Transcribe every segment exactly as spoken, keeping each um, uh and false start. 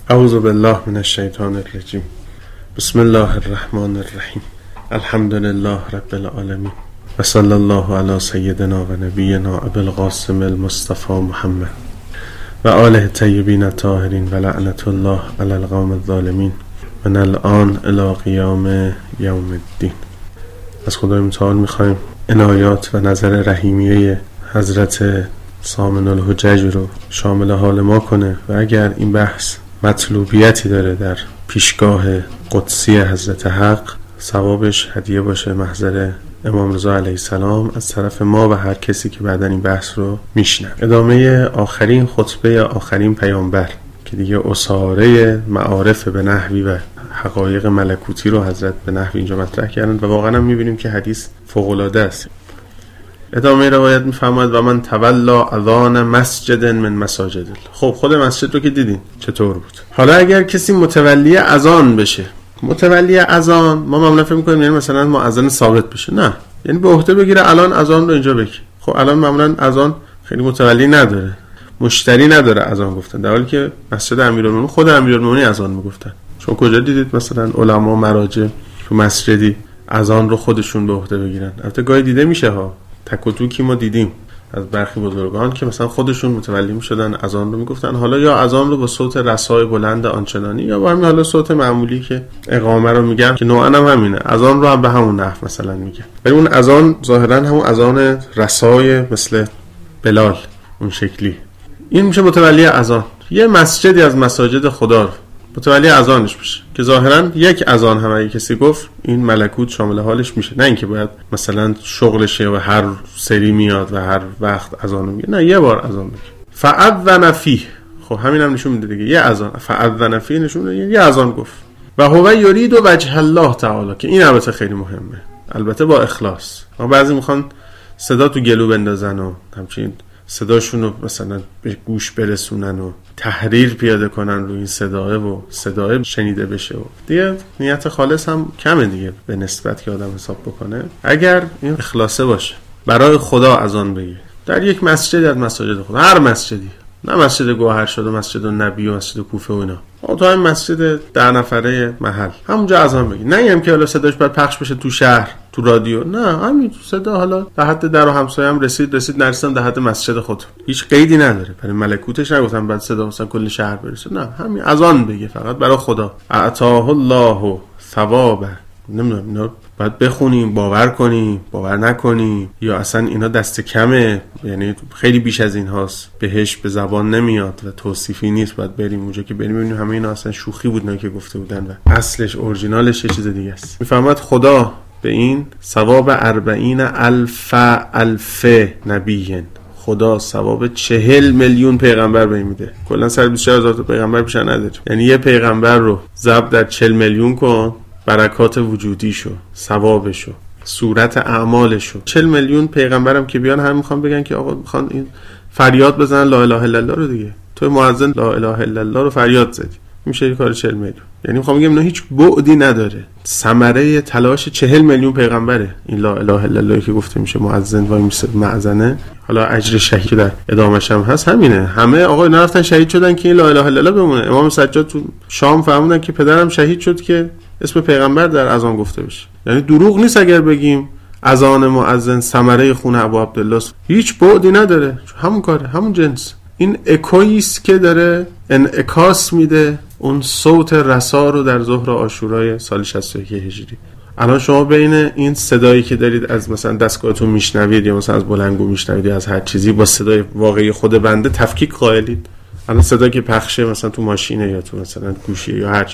اعوذ بالله من الشیطان الرجیم. بسم الله الرحمن الرحیم. الحمد لله رب العالمین و صلی الله علی سیدنا و نبینا ابی القاسم المصطفى محمد و آله الطیبین الطاهرین و لعنت الله علی القوم الظالمین من الان الی قیام یوم الدین. از خدای متعال میخوایم عنایات و نظر رحیمیه حضرت سامن الحجج رو شامل حال ما کنه و اگر این بحث مطلوبیتی داره در پیشگاه قدسی حضرت حق، ثوابش هدیه باشه محضر امام رضا علیه السلام از طرف ما و هر کسی که بعدن این بحث رو میشنه. ادامه آخرین خطبه آخرین پیامبر که دیگه اساره معارف به نحوی و حقایق ملکوتی رو حضرت به نحوی اینجا مطرح کردن و واقعا هم میبینیم که حدیث فوق‌العاده است. ادامه روایت میفرماید و من تولا اذان مسجد من مساجد. خب خود مسجد رو که دیدین چطور بود. حالا اگر کسی متولی اذان بشه، متولی اذان ما معمولا فکر می‌کنیم یعنی مثلا مؤذن ثابت بشه، نه، یعنی به عهده بگیره الان اذان رو اینجا بگی. خب الان معمولا اذان خیلی متولی نداره، مشتری نداره اذان گفتن، در حالی که مسجد امیرالمومنین خود امیرالمومنین اذان میگفتن. شما کجا دیدید مثلا علما مراجع تو مسجدی اذان رو خودشون به عهده بگیرن؟ البته گاهی دیده میشه ها، تک و توکی ما دیدیم از برخی بزرگان که مثلا خودشون متولی میشدن اذان رو میگفتن، حالا یا اذان رو با صوت رسای بلند آنچنانی یا با همین حالا صوت معمولی که اقامه رو میگن که نوعا هم همینه، اذان رو هم به همون نحو مثلا میگن، ولی اون اذان ظاهرا همون اذان رسای مثل بلال اون شکلی. این میشه متولی اذان. یه مسجدی از مساجد خدا رو متولی اذانش بشه که ظاهرا یک اذان هم اگه کسی گفت این ملکوت شامل حالش میشه، نه اینکه باید مثلا شغلشه و هر سری میاد و هر وقت اذان میگه، نه، یه بار اذان میگه. فاذن فیه، خب همین هم نشون میده دیگه، یه اذان. فاذن فیه نشون میده یه اذان گفت. و هو یرید وجه الله تعالی، که این البته خیلی مهمه، البته با اخلاص. ما بعضی میخوان صدا تو گلو بندازن و همچین صداشون رو مثلا به گوش برسونن و تحریر پیاده کنن روی این صداه و صداه شنیده بشه و دیگه نیت خالص هم کمه دیگه به نسبت که آدم حساب بکنه. اگر این اخلاصه باشه برای خدا اذان بگه در یک مسجد از مساجد خدا، هر مسجدی، نه مسجد گوهرشاد و مسجد نبی و مسجد کوفه و اینا، تو همین مسجد ده نفره محل همونجا اذان بگی. نه اینم که حالا صداش باید پخش بشه تو شهر تو رادیو، نه، همین صدا حالا در حد در و همسایه هم رسید رسید نرسیدم در حد مسجد خود، هیچ قیدی نداره. برای ملکوتش نگفتم بعد صدا مثلا کل شهر برسه، نه، همین اذان بگه فقط برای خدا. اعطاه الله ثوابه. نمیدونم اینا باید بخونیم، باور کنیم، باور نکنیم، یا اصلا اینا دست کمه، یعنی خیلی بیش از این هاست، بهش به زبان نمیاد و توصیفی نیست، باید بریم اونجا که بریم ببینیم همه اینا اصلا شوخی بود نه که گفته بودن و اصلش اورجینالش یه چیز دیگه است. میفهمد خدا به این ثواب اربعین الف الف نبیین، خدا ثواب چهل میلیون پیغمبر به این میده. کلا سر بیست و چهار هزار تا پیغمبر بیشتر نداره، یعنی یه پیغمبر رو ضرب در چهل میلیون کن، برکات وجودیشو، ثوابشو، صورت اعمالشو. چهل میلیون پیغمبرم که بیان هم میخوان بگن که آقا میخوان این فریاد بزنن لا اله الا الله رو دیگه، تو مؤذن لا اله الا الله رو فریاد زدی، میشه یه کار چهل میلیون. یعنی میخوام بگم اینا هیچ بعدی نداره، ثمره تلاش چهل میلیون پیغمبره این لا اله الا الله که گفته میشه مؤذن وای میشه معزنه. حالا اجر شهید در ادامهش هم هست همینه، همه آقا نرفتن شهید شدن که این لا اله الا الله بمونه. امام سجاد تو شام فهموندن که پدرم شهید شد که اسم پیغمبر در اذان گفته بشه. یعنی دروغ نیست اگر بگیم اذان مؤذن ثمره خون ابو عبدالله، هیچ بعدی نداره، همون کاره، همون جنس. این اکویست که داره انعکاس میده اون صوت رسا رو در ظهر عاشورای سال شصت و یک هجری. الان شما بین این صدایی که دارید از مثلا دستگاهتون میشنوید یا مثلا از بلندگو میشنوید یا از هر چیزی با صدای واقعی خود بنده تفکیک قائلید. الان صدایی که پخشه مثلا تو ماشینه یا تو مثلا گوشی یا هر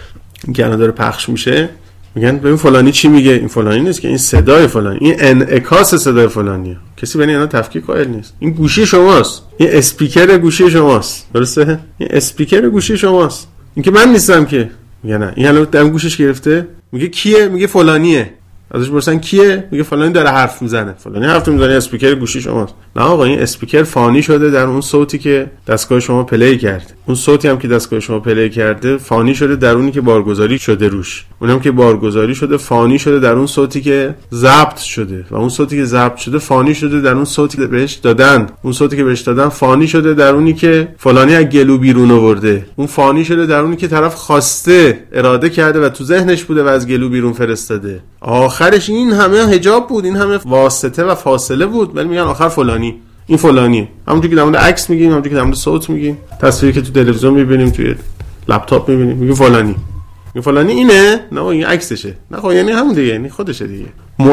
چی که الان داره پخش میشه، میگن ببین فلانی چی میگه، این فلانی نیست که این صدای فلانی، این انعکاس صدای فلانیه. کسی بین اینا تفکیک قائل نیست. این گوشی شماست، این اسپیکر گوشی شماست، درسته؟ این اسپیکر گوشی شماست، این که من نیستم که. میگه نه، این الان دم گوشش گرفته میگه کیه، میگه فلانیه. ازش پرسن کیه؟ میگه فلانی داره حرف میزنه. فلانی حرف میزنه، اسپیکر گوشی شماست. نه آقا، این اسپیکر فانی شده در اون صوتی که دستگاه شما پلی کرده. اون صوتی هم که دستگاه شما پلی کرده فانی شده در اونی که بارگذاری شده روش. اونم که بارگذاری شده فانی شده در اون صوتی که ضبط شده و اون صوتی که ضبط شده فانی شده در اون صوتی که بهش دادن. اون صوتی که بهش دادن فانی شده در اونی که فلانی از گلو بیرون آورده. اون فانی شده در اونی که طرف خواسته، اراده کرده و تو ذهنش بوده و از گلو بیرون فرستاده. آخرش این همه حجاب بود، این همه واسطه و فاصله بود، ولی میگن آخر فلانی. این فلانیه. همونجوری که در مورد عکس میگیم، همونجوری که در مورد صوت میگیم، تصویری که تو تلویزیون میبینیم، توی لپتاپ میبینیم، میگیم فلانی. این فلانی اینه؟ نه این عکسشه. نه خب یعنی همون دیگه، یعنی خودشه دیگه.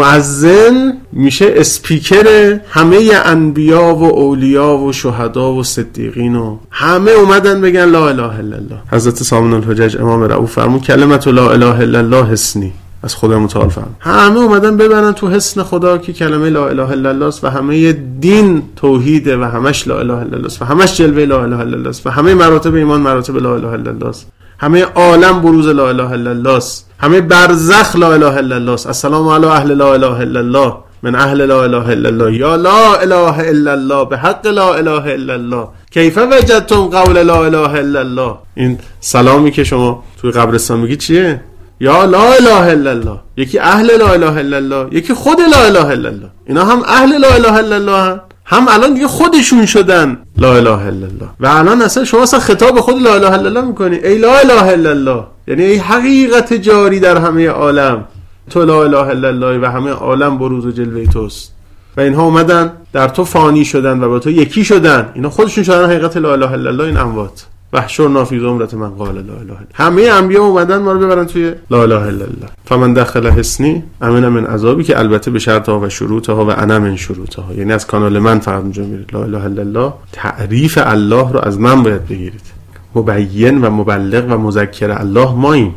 مؤذن میشه اسپیکر همه انبیا و اولیا و شهدا و صدیقین و همه اومدن بگن لا اله الا الله. حضرت سامون الحجج امام رؤوف فرمود کلمت لا اله الا الله حسنی، از خدا متعال فرمود. همه اومدن ببرن تو حسن خدا که کلمه لا اله الا الله است و همه دین توحیده و همش لا اله الا الله است و همش جلوه لا اله الا الله است و همه مراتب ایمان مراتب لا اله الا الله است. همه عالم بروز لا اله الا الله است. همه برزخ لا اله الا الله است. السلام علی اهل لا اله الا الله من اهل لا اله الا الله یا لا اله الا الله به حق لا اله الا الله کیف وجدتم قول لا اله الا الله. این سلامی که شما توی قبرستان میگی چیه؟ یا لا اله الا الله. یکی اهل لا اله الا الله، یکی خود لا اله الا الله. اینا هم اهل لا اله الا الله هم, هم الان دیگه خودشون شدن لا اله الا الله. و الان اصلا شما اصلا خطاب خود لا اله الا الله میکنی، ای لا اله الا الله، یعنی ای حقیقت جاری در همه عالم، تو لا اله الا الله و همه عالم بروز و جلوه توست. و اینها اومدن در تو فانی شدن و با تو یکی شدن. اینا خودشون شدن حقیقت لا اله الا الله. این اموات وحشرنا فی زمرة من قال لا اله الا الله. همه انبیا اومدن ما رو ببرن توی لا اله الا الله. فمن دخل حصنی امن من عذابی، که البته به شرطها و شروطها و انا من شروطها، یعنی از کانال من فقط اونجا میره. لا اله الا الله تعریف الله رو از من باید بگیرید. مبین و مبلغ و مذکر الله ماییم.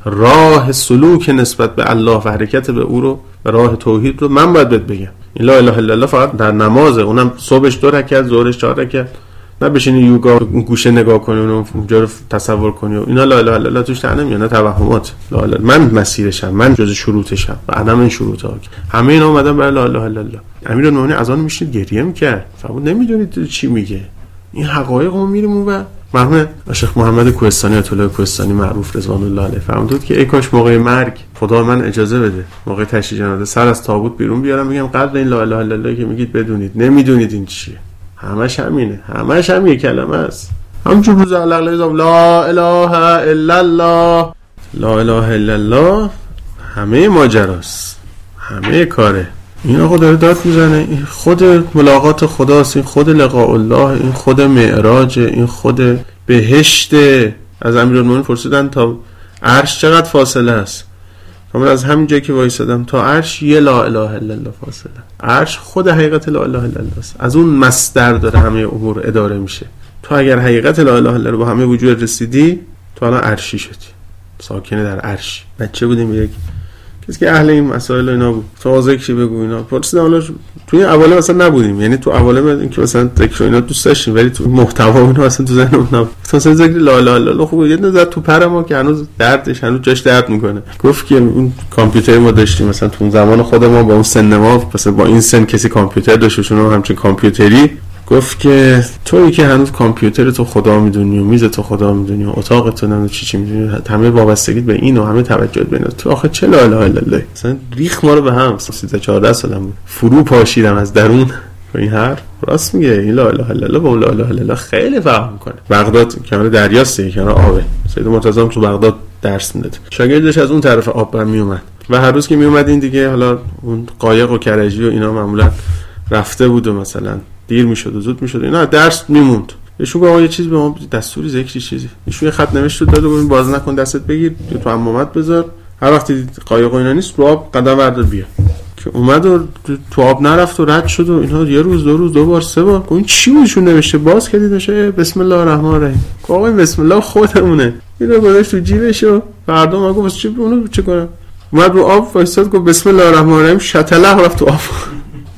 راه سلوک نسبت به الله و حرکت به او رو و راه توحید رو من باید بهت بگم. این لا اله الا الله فقط در نمازه، اونم صبحش دو رکعت، ظهرش چهار رکعت. نه بشینی یوگا گوشه نگاه کنی و اونجا رو تصور کنی و اینا لا اله الا الله توش تعلیم یا نه توهمات. لا اله من مسیرشم، من جز شروطشم و عدم این شروطا. همه اینا اومدن برای لا اله الا الله. امیرالمومنین از آن میشید گریه میکرد. فرمود نمیدونید چی میگه. این حقایق رو میریم اون. مرحوم شیخ محمد کوهستانی آیت الله کوهستانی معروف رضوان الله علیه فرمود که ای کاش موقع مرگ خدا من اجازه بده موقع تشییع جنازه سر از تابوت بیرون بیارم میگم قدر این لا اله الا الله که میگید بدونید. نمیدونید این چیه. همش همینه، همش هم یک کلمه است. همچون روز علق لیزم لا اله الا الله، لا اله الا الله همه ماجراست، همه کاره. این آقا داره داد میزنه این خود ملاقات خداست، این خود لقاء الله، این خود معراج، این خود بهشت. از امیرالمومنین پرسیدن تا عرش چقدر فاصله است؟ من از همین جایی که وایسادم تا عرش یه لا اله الا الله فاصله. عرش خود حقیقت لا اله الا الله است. از اون مصدر داره همه امور اداره میشه. تو اگر حقیقت لا اله الا الله با همه وجود رسیدی، تو الان عرشی شدی، ساکنه در عرش. بچه بودیم یک کسی که اهل این مسائل اینا بود، تو ذکری بگو اینا پرسیدم. حالا توی اواله مثلا نبودیم، یعنی تو اواله اینکه مثلا ذکر اینا دوست داشتیم ولی تو محتوا اینا مثلا تو ذهنمون نبود. مثلا ذکر لا اله الا الله خوب یه نظر تو پر ما که هنوز دردش هنوز جاش درد میکنه. گفت که اون کامپیوتر ما داشتیم مثلا تو اون زمان خود ما با اون سن ما، مثلا با این سن کسی کامپیوتر داشت شما همچین کامپیوتری. گفت که تویی که هنوز کامپیوتر تو خدا میدونی و میز تو خدا میدونی و اتاق تو نمیدونی چی چی میدونی، همه وابستگیت به این و همه توجهت به این، تو آخه چه لا اله الا الله. مثلا ریخ ما رو به هم. سیزده چهارده سالم بود، فرو پاشیدم از درون با این حرف. راست میگه این لا اله الا الله با لا اله الا الله خیلی فرق میکنه. بغداد کنار دریاست، کنار آبه. سید مرتضی تو بغداد درس میداد، شاگردش از اون طرف آب برمی اومد و هر روز که می اومد این دیگه حالا اون قایق و کرجی و اینا معمولا رفته بود و مثلا دیر میشد و زود میشد اینا، درس میموند. ایشون گفت یه چیز به ما دستوری ذکری چیزی. ایشون یه خط نوشته داد و گفت باز نکن، دستت بگیر تو عمامت بذار، هر وقتی قایق و اینا نیست رو آب قدم بردار بیا. که اومد و تو آب نرفت و رد شد و اینا. یه روز دو روز دو بار سه بار گفت این چی بودشون نوشته؟ باز کردی نشه بسم الله الرحمن الرحیم. گفت آقا بسم الله خودمونه. اینو گذاشت تو جیبش و فردا ما گفت چی اونو چه کنم؟ اومد رو آب وایساد گفت بسم الله الرحمن الرحیم، شتله رفت تو آب.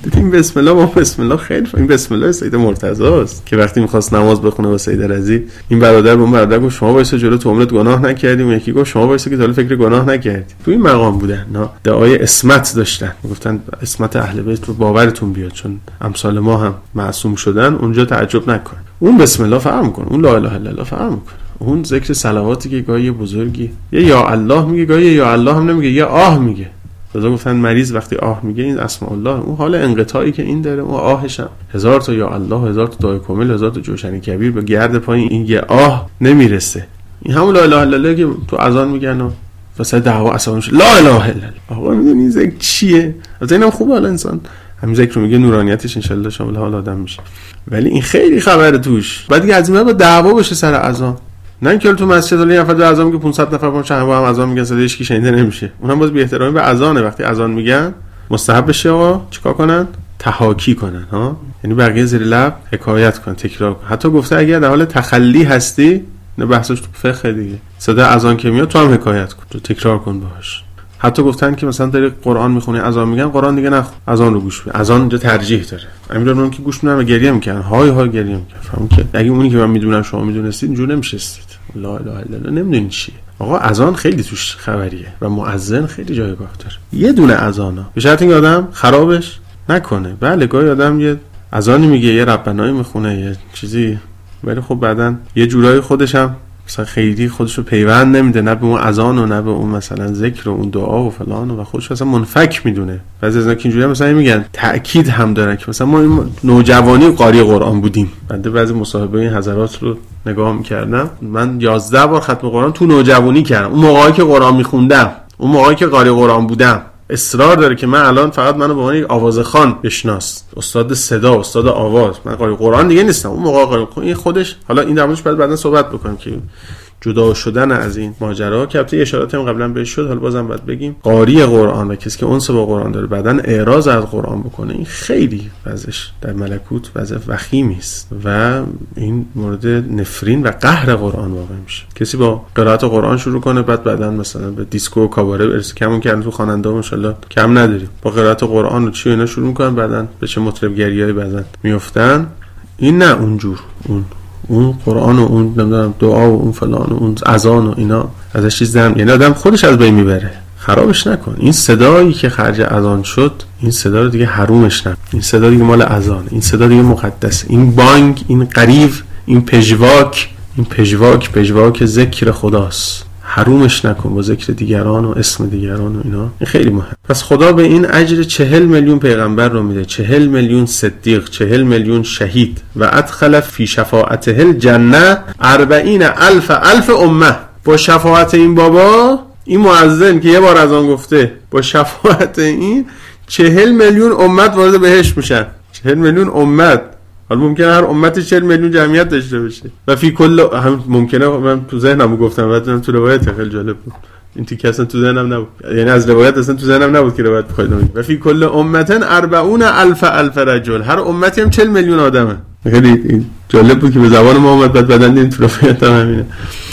این بسم الله با بسم الله خیلی این بسم الله سید مرتضی است که وقتی می‌خواست نماز بخونه با سید رضی، این برادر به اون برادر گفت شما وایسا جلو تو عمرت گناه نکردی، اون یکی گفت شما وایسا که تا حالا فکر گناه نکردی. تو این مقام بودن، نه دعای اسمت داشتن، گفتن اسمت اهل بیت رو باورتون بیاد چون امثال ما هم معصوم شدن، اونجا تعجب نکن. اون بسم الله فرق می‌کنه، اون لا اله الا الله فرق می‌کنه، اون ذکر صلواتی که گاهی بزرگی یه یا الله میگه، گاهی یا الله هم نمیگه، یا آه میگه. لذا گفتن مریض وقتی آه میگه این اسماء الله، اون حال انقطاعی که این داره، اون آهش هم هزار تا یا الله، هزار تا دعای کامل، هزار تا جوشن کبیر به گرد پایین این یه آه نمیرسه. این همون لا اله الا الله که تو اذان میگن و واسه دعوا اصلا میشه لا اله الا الله. آقا میدونی ذکر چیه؟ از اینم خوبه حالا انسان همین ذکر رو میگه، نورانیتش ان شاء الله شامل حال آدم میشه. ولی این خیلی خبره توش، بعد دیگه از این با دعوا بشه سر اذان. نه اینکه تو مسجد ولی نفر در اذان میگه پانصد نفر با چند با هم اذان میگن صداش کی شنیده نمیشه، اونم باز بی احترامی به اذانه. وقتی اذان میگن مستحب بشه آقا چیکار کنن؟ تحاکی کنن ها، یعنی بقیه زیر لب حکایت کنن، تکرار کنن. حتی گفته اگر در حال تخلی هستی، نه بحثش تو فقه دیگه، صدا اذان که میاد تو هم حکایت کن، تو تکرار کن باهاش. حتی گفتن که مثلا داری قرآن میخونی اذان میگن قرآن دیگه نخون، اذان رو گوش بده. اذان جو ترجیح داره. امیران که گوش میدن و گریه میکنن، های های گریه میکنن. فهم که اگه اونی که من میدونم شما میدونستید اینجوری نمیشستید. لا اله الا الله نمیدونین چیه. آقا اذان خیلی توش خبریه و مؤذن خیلی جایگاه داره. یه دونه اذانا به شرط اینکه آدم خرابش نکنه. بله گاهی آدم یه اذانی میگه، یه ربنایی میخونه، یه چیزی، ولی خب بعدن یه جورایی خودش هم مثلا خیلی خودش رو پیوند نمیده، نه به اون اذان و نه به اون مثلا ذکر و اون دعا و فلان، و خودش مثلا منفک میدونه. بعضی از اینا که اینجوری مثلا میگن تأکید هم داره که مثلا ما این نوجوانی قاری قرآن بودیم. بنده بعضی مصاحبه این حضرات رو نگاه میکردم، من یازده بار ختم قرآن تو نوجوانی کردم، اون موقعی که قرآن میخوندم، اون موقعی که قاری قرآن بودم. اصرار داره که من الان فقط منو به عنوان یک آوازخوان بشناس، استاد صدا، استاد آواز، من قاری قرآن دیگه نیستم. اون موقع قاری این خودش، حالا این در موردش بعد بعداً صحبت بکنیم که جدا شدن از این ماجرا که البته اشاراتی هم قبلا بهش شد، حالا بازم باید بگیم قاری قرآن و کسی که انس با قرآن داره بعدن اعراض از قرآن بکنه، این خیلی وضعش در ملکوت وضع وخیمی است و این مورد نفرین و قهر قرآن واقع میشه. کسی با قرائت قرآن شروع کنه بعد بعدن مثلا به دیسکو و کاباره برسه، کمون کردن تو خواننده ان شاء الله کم نداریم، با قرائت قرآن و چی اینا شروع میکنن، بعدن به چه مطرب گریایی بعدن میافتن. این نه اونجور، اون اون قرآن و اون نمیدونم دعا و اون فلان و اون اذان و اینا ازش چیز دم، یعنی آدم خودش از بین میبره. خرابش نکن. این صدایی که خرج اذان شد، این صدا رو دیگه حرومش نکن. این صدا دیگه مال اذان، این صدا دیگه مقدسه. این بانگ، این قریب، این پژواک، این پژواک پژواک ذکر خداست. حرومش نکن با ذکر دیگران و اسم دیگران و اینا. این خیلی مهم. پس خدا به این اجر چهل میلیون پیغمبر رو میده، چهل میلیون صدیق، چهل میلیون شهید و ادخل فی شفاعته الجنه اربعین الف الف امه. با شفاعت این بابا، این مؤذن که یه بار از آن گفته، با شفاعت این چهل میلیون امت وارد بهشت میشن. چهل میلیون امت. حالا ممکنه هر امتی چهل میلیون جمعیت داشته باشه و فی کل هم ممکنه، من تو ذهنم گفتم بعدم تو روایت خیلی جالب بود، این تیکه اصلا تو ذهنم نبود، یعنی از روایت اصلا تو ذهنم نبود که روایت بخواید بگید. و فی کل امتن اربعون الف الف رجل، هر امتی هم چهل میلیون آدمه. خیلی جالب بود که به زبان ما اومد، بعد بعدن این تو روایت هم همینه.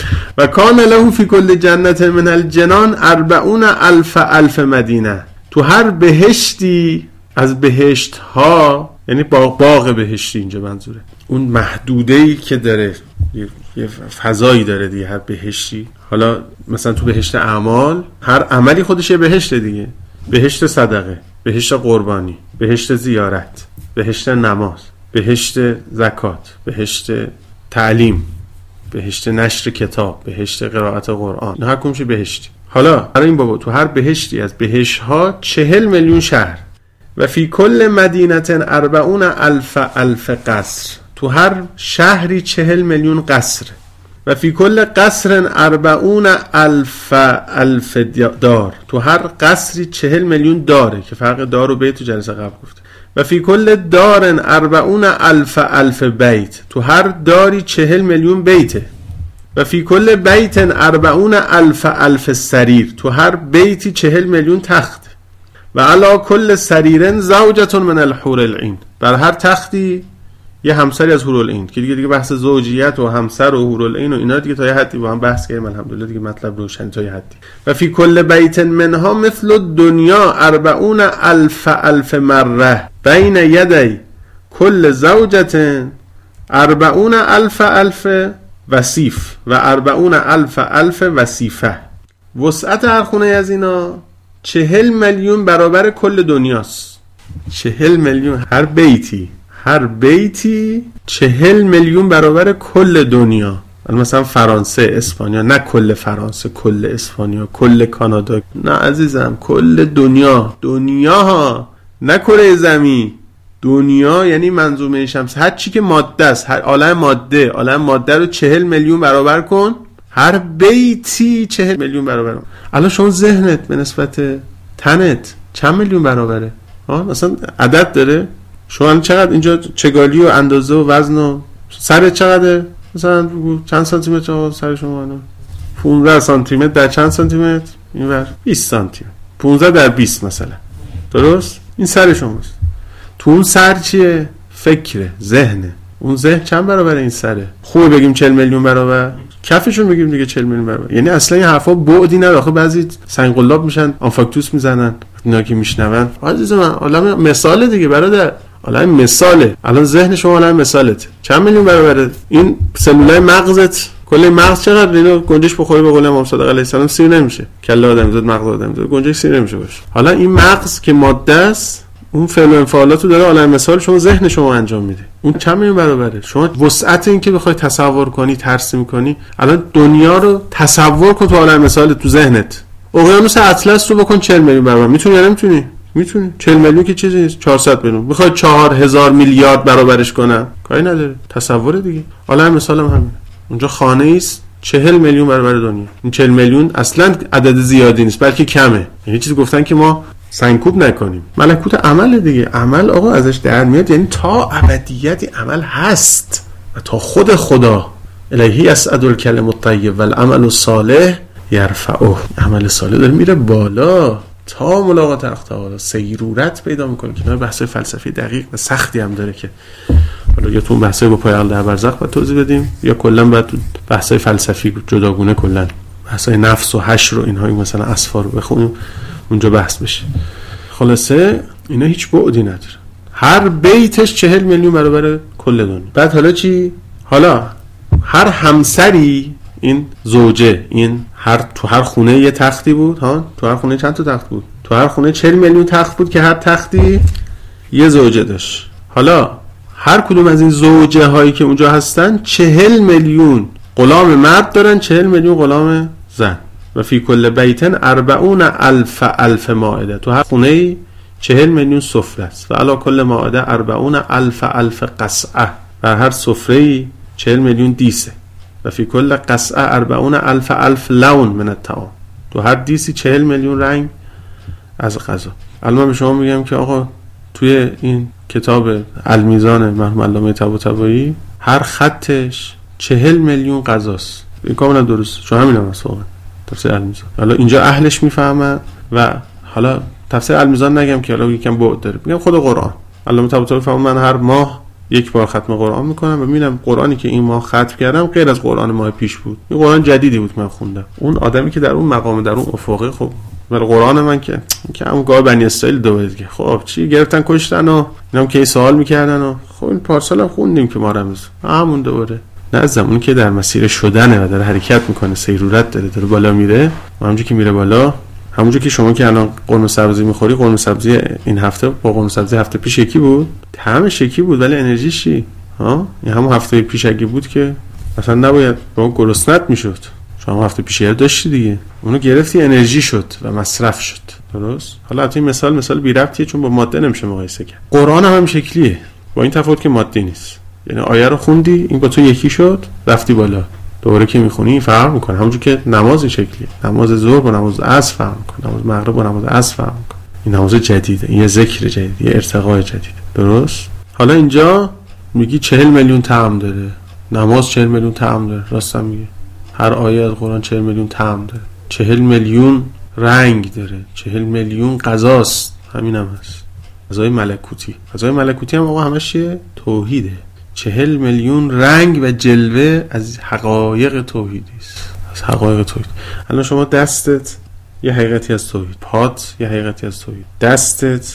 و کان له فی کل جنت من الجنان اربعون الف الف مدینه. تو هر بهشتی از بهشت ها، یعنی باغ باغ بهشتی اینجا منظوره، اون محدوده‌ای که داره، یه فضایی داره دیگه هر بهشتی. حالا مثلا تو بهشت اعمال هر عملی خودش یه بهشت دیگه، بهشت صدقه، بهشت قربانی، بهشت زیارت، بهشت نماز، بهشت زکات، بهشت تعلیم، بهشت نشر کتاب، بهشت قرائت قرآن، نه هر کدومش بهشتی. حالا برای این بابا تو هر بهشتی از بهشت ها چهل میلیون شهر و فی کل مدینت اربعون الف الف قصر، تو هر شهری چهل میلیون قصر و فی کل قصر اربعون الف الف دار، تو هر قصری چهل میلیون داره که فرق دار و بیت تو جلسه قبل گفته. و فی کل دار اربعون الف الف بیت، تو هر داری چهل میلیون بیته. و فی کل بیت اربعون الف الف سریر، تو هر بیتی چهل میلیون تخت. و علا کل سریرن زوجتون من الحور العین، بر هر تختی یه همسری از حورالعین که دیگه دیگه بحث زوجیت و همسر و حورالعین و اینا دیگه تا یه حدی با هم بحث کردیم، الحمدلله دیگه مطلب روشن تا یه حدی. و فی کل بیت منها مثل دنیا اربعون الف الف مره بین یدی کل زوجت اربعون الف الف وصیف و اربعون الف الف وصیفه. وسعت هر خونه از اینا چهل میلیون برابر کل دنیاست. چهل میلیون هر بیتی، هر بیتی چهل میلیون برابر کل دنیا. مثلا فرانسه، اسپانیا، نه کل فرانسه، کل اسپانیا، کل کانادا، نه عزیزم، کل دنیا. دنیا ها، نه کره زمین. دنیا یعنی منظومه شمس، هر چی که ماده است، هر عالم ماده، عالم ماده رو چهل میلیون برابر کن، هر بیتی چهل میلیون برابر. الان شما ذهنت به نسبت تنت چند میلیون برابره؟ ها مثلا عدد داره؟ شما چقدر اینجا چگالی و اندازه و وزن و سر چقدره؟ مثلا چند سانتی متر سر شما؟ الان پانزده سانتی متر در چند سانتی متر؟ اینور بیست سانتی متر. پانزده در بیست مثلا. درست؟ این سر شماست. تو اون سر چیه؟ فکره، ذهنه. اون ذهن چند برابر این سره؟ خوب بگیم چهل میلیون برابر؟ کفشون بگیم دیگه چهل میلیون برابر. یعنی اصلا این حرفا بعدی نداره. آخه بعضی سنگقلاب میشن، آنفاکتوس میزنن، اینا که میشنون. عزیز من، عالم مثال دیگه برادر. عالم مثاله. الان ذهن شما عالم مثالت. چند میلیون برابره؟ این سلولای مغزت، کل مغز چقدر اینو گنجش بخوره به قول امام صادق علیه السلام سیر نمیشه. کله آدمیزاد، مغز آدمیزاد، گنجش سیر نمیشه باشه. حالا این مغز که ماده است، اون فعل و انفعالاتو داره عالم مثال شما ذهن شما انجام میده. اون چند میلیون برابره؟ شما وسعت این که بخوای تصور کنی، ترسیم کنی، الان دنیا رو تصور کن تو عالم مثال تو ذهنت. اقیانوس اطلس رو بکن چهل میلیون برابر. میتونی یا نمیتونی؟ میتونی. چهل میلیون که چیزی نیست، چهارصد میلیون. میخوای چهار هزار میلیارد برابرش کنم، کاری نداره. تصور دیگه. عالم مثال هم همین. اونجا خانه است چهل میلیون برابر دنیا. این چهل میلیون اصلا عدد زیادی نیست، بلکه کمه. یعنی چیزی گفتن که ما سنکوب نکنیم. ملکوت عمل دیگه. عمل آقا ازش در میاد، یعنی تا ابدیت عمل هست و تا خود خدا. الهی یصعد الکلم الطیب والعمل الصالح یرفعه. عمل صالح داره میره بالا تا ملاقات حق تعالی، سیرورت پیدا میکنه. که بحث فلسفی دقیق و سختی هم داره که حالا یا تو بحثای با پایان در برزخ باید توضیح بدیم، یا کلا باید تو بحثای فلسفی جداگونه کلا بحثای نفس و حشر و اینها، مثلا اسفار رو بخونیم اونجا بحث بشه. خلاصه اینا هیچ بعدی نداره. هر بیتش چهل میلیون برابر کل دنیا. بعد حالا چی؟ حالا هر همسری، این زوجه، این هر تو هر خونه یه تختی بود. ها تو هر خونه چند تا تخت بود؟ تو هر خونه چهل میلیون تخت بود که هر تختی یه زوجه داشت. حالا هر کدوم از این زوجه هایی که اونجا هستن چهل میلیون غلام مرد دارن، چهل میلیون غلام زن. و فی کل بیتن اربعون الف الف مائده. تو هر خونه چهل میلیون سفره است. و علی کل مائده اربعون الف الف قصعه. و هر سفره چهل میلیون دیسه. و فی کل قصعه اربعون الف الف لون من الطعام. تو هر دیسی چهل میلیون رنگ از غذا. الان به شما میگم که آقا توی این کتاب المیزان مرحوم علامه طباطبایی هر خطش چهل میلیون غذاست. این کاملا درست. چون همین هم واقعا تفسیر المیزان. حالا اینجا اهلش میفهمن. و حالا تفسیر المیزان نگم که حالا یکم بعد داره، میگم خود قرآن. علامه طباطبایی فهمون من هر ماه یک بار ختم قرآن میکنم و میبینم قرآنی که این ماه ختم کردم غیر از قرآن ماه پیش بود. این قرآن جدیدی بود من خوندم. اون آدمی که در اون مقام، در اون افقه، خب ولی قرآن من که که همون گاه بنی اسرائیل دوباره دیگه. خب چی گرفتن کشتن و اینام که سوال میکردن و خب این پارسال هم خوندیم که ما رمز همون دوباره. نه زمانی که در مسیر شدنه و داره حرکت میکنه، سیرورت داره، داره بالا میره. و همونجوری که میره بالا، همونجوری که شما که الان قرمه سبزی میخوری، قرمه سبزی این هفته با قرمه سبزی هفته پیش یکی بود، همش یکی بود، ولی انرژیش چی؟ ها این همون هفته پیش اگه بود که مثلا نباید با گرسنت میشد. شما هفته پیش یاد داشتی دیگه، اونو گرفتی انرژی شد و مصرف شد. درست؟ حالا این مثال مثال بی ربطیه چون با ماده نمیشه مقایسه کرد. قرآن هم همین شکلیه، با این تفاوت که مادی نیست. یعنی آیه رو خوندی، این با تو یکی شد، رفتی بالا. دوباره که میخونی این فرق میکنه. همونجوری که نماز شکلیه، نماز ظهر با نماز عصر فرق میکنه، نماز مغرب با نماز عصر فرق میکنه. این نماز جدیده، این یه ذکر جدید، یه ارتقاء جدیده. درست؟ حالا اینجا میگی چهل میلیون طعم داره، نماز چهل میلیون طعم داره. راستم میگه هر آیه از قرآن چهل میلیون طعم داره، چهل میلیون رنگ داره، چهل میلیون غذاست. همین هم هست غذای ملکوتی. غذای ملکوتی هم آقا همش چیه؟ توحیده. چهل میلیون رنگ و جلوه از حقایق توحیدی است، از حقایق توحید. الان شما دستت یه حقیقتی از توحید، پات یه حقیقتی از توحید، دستت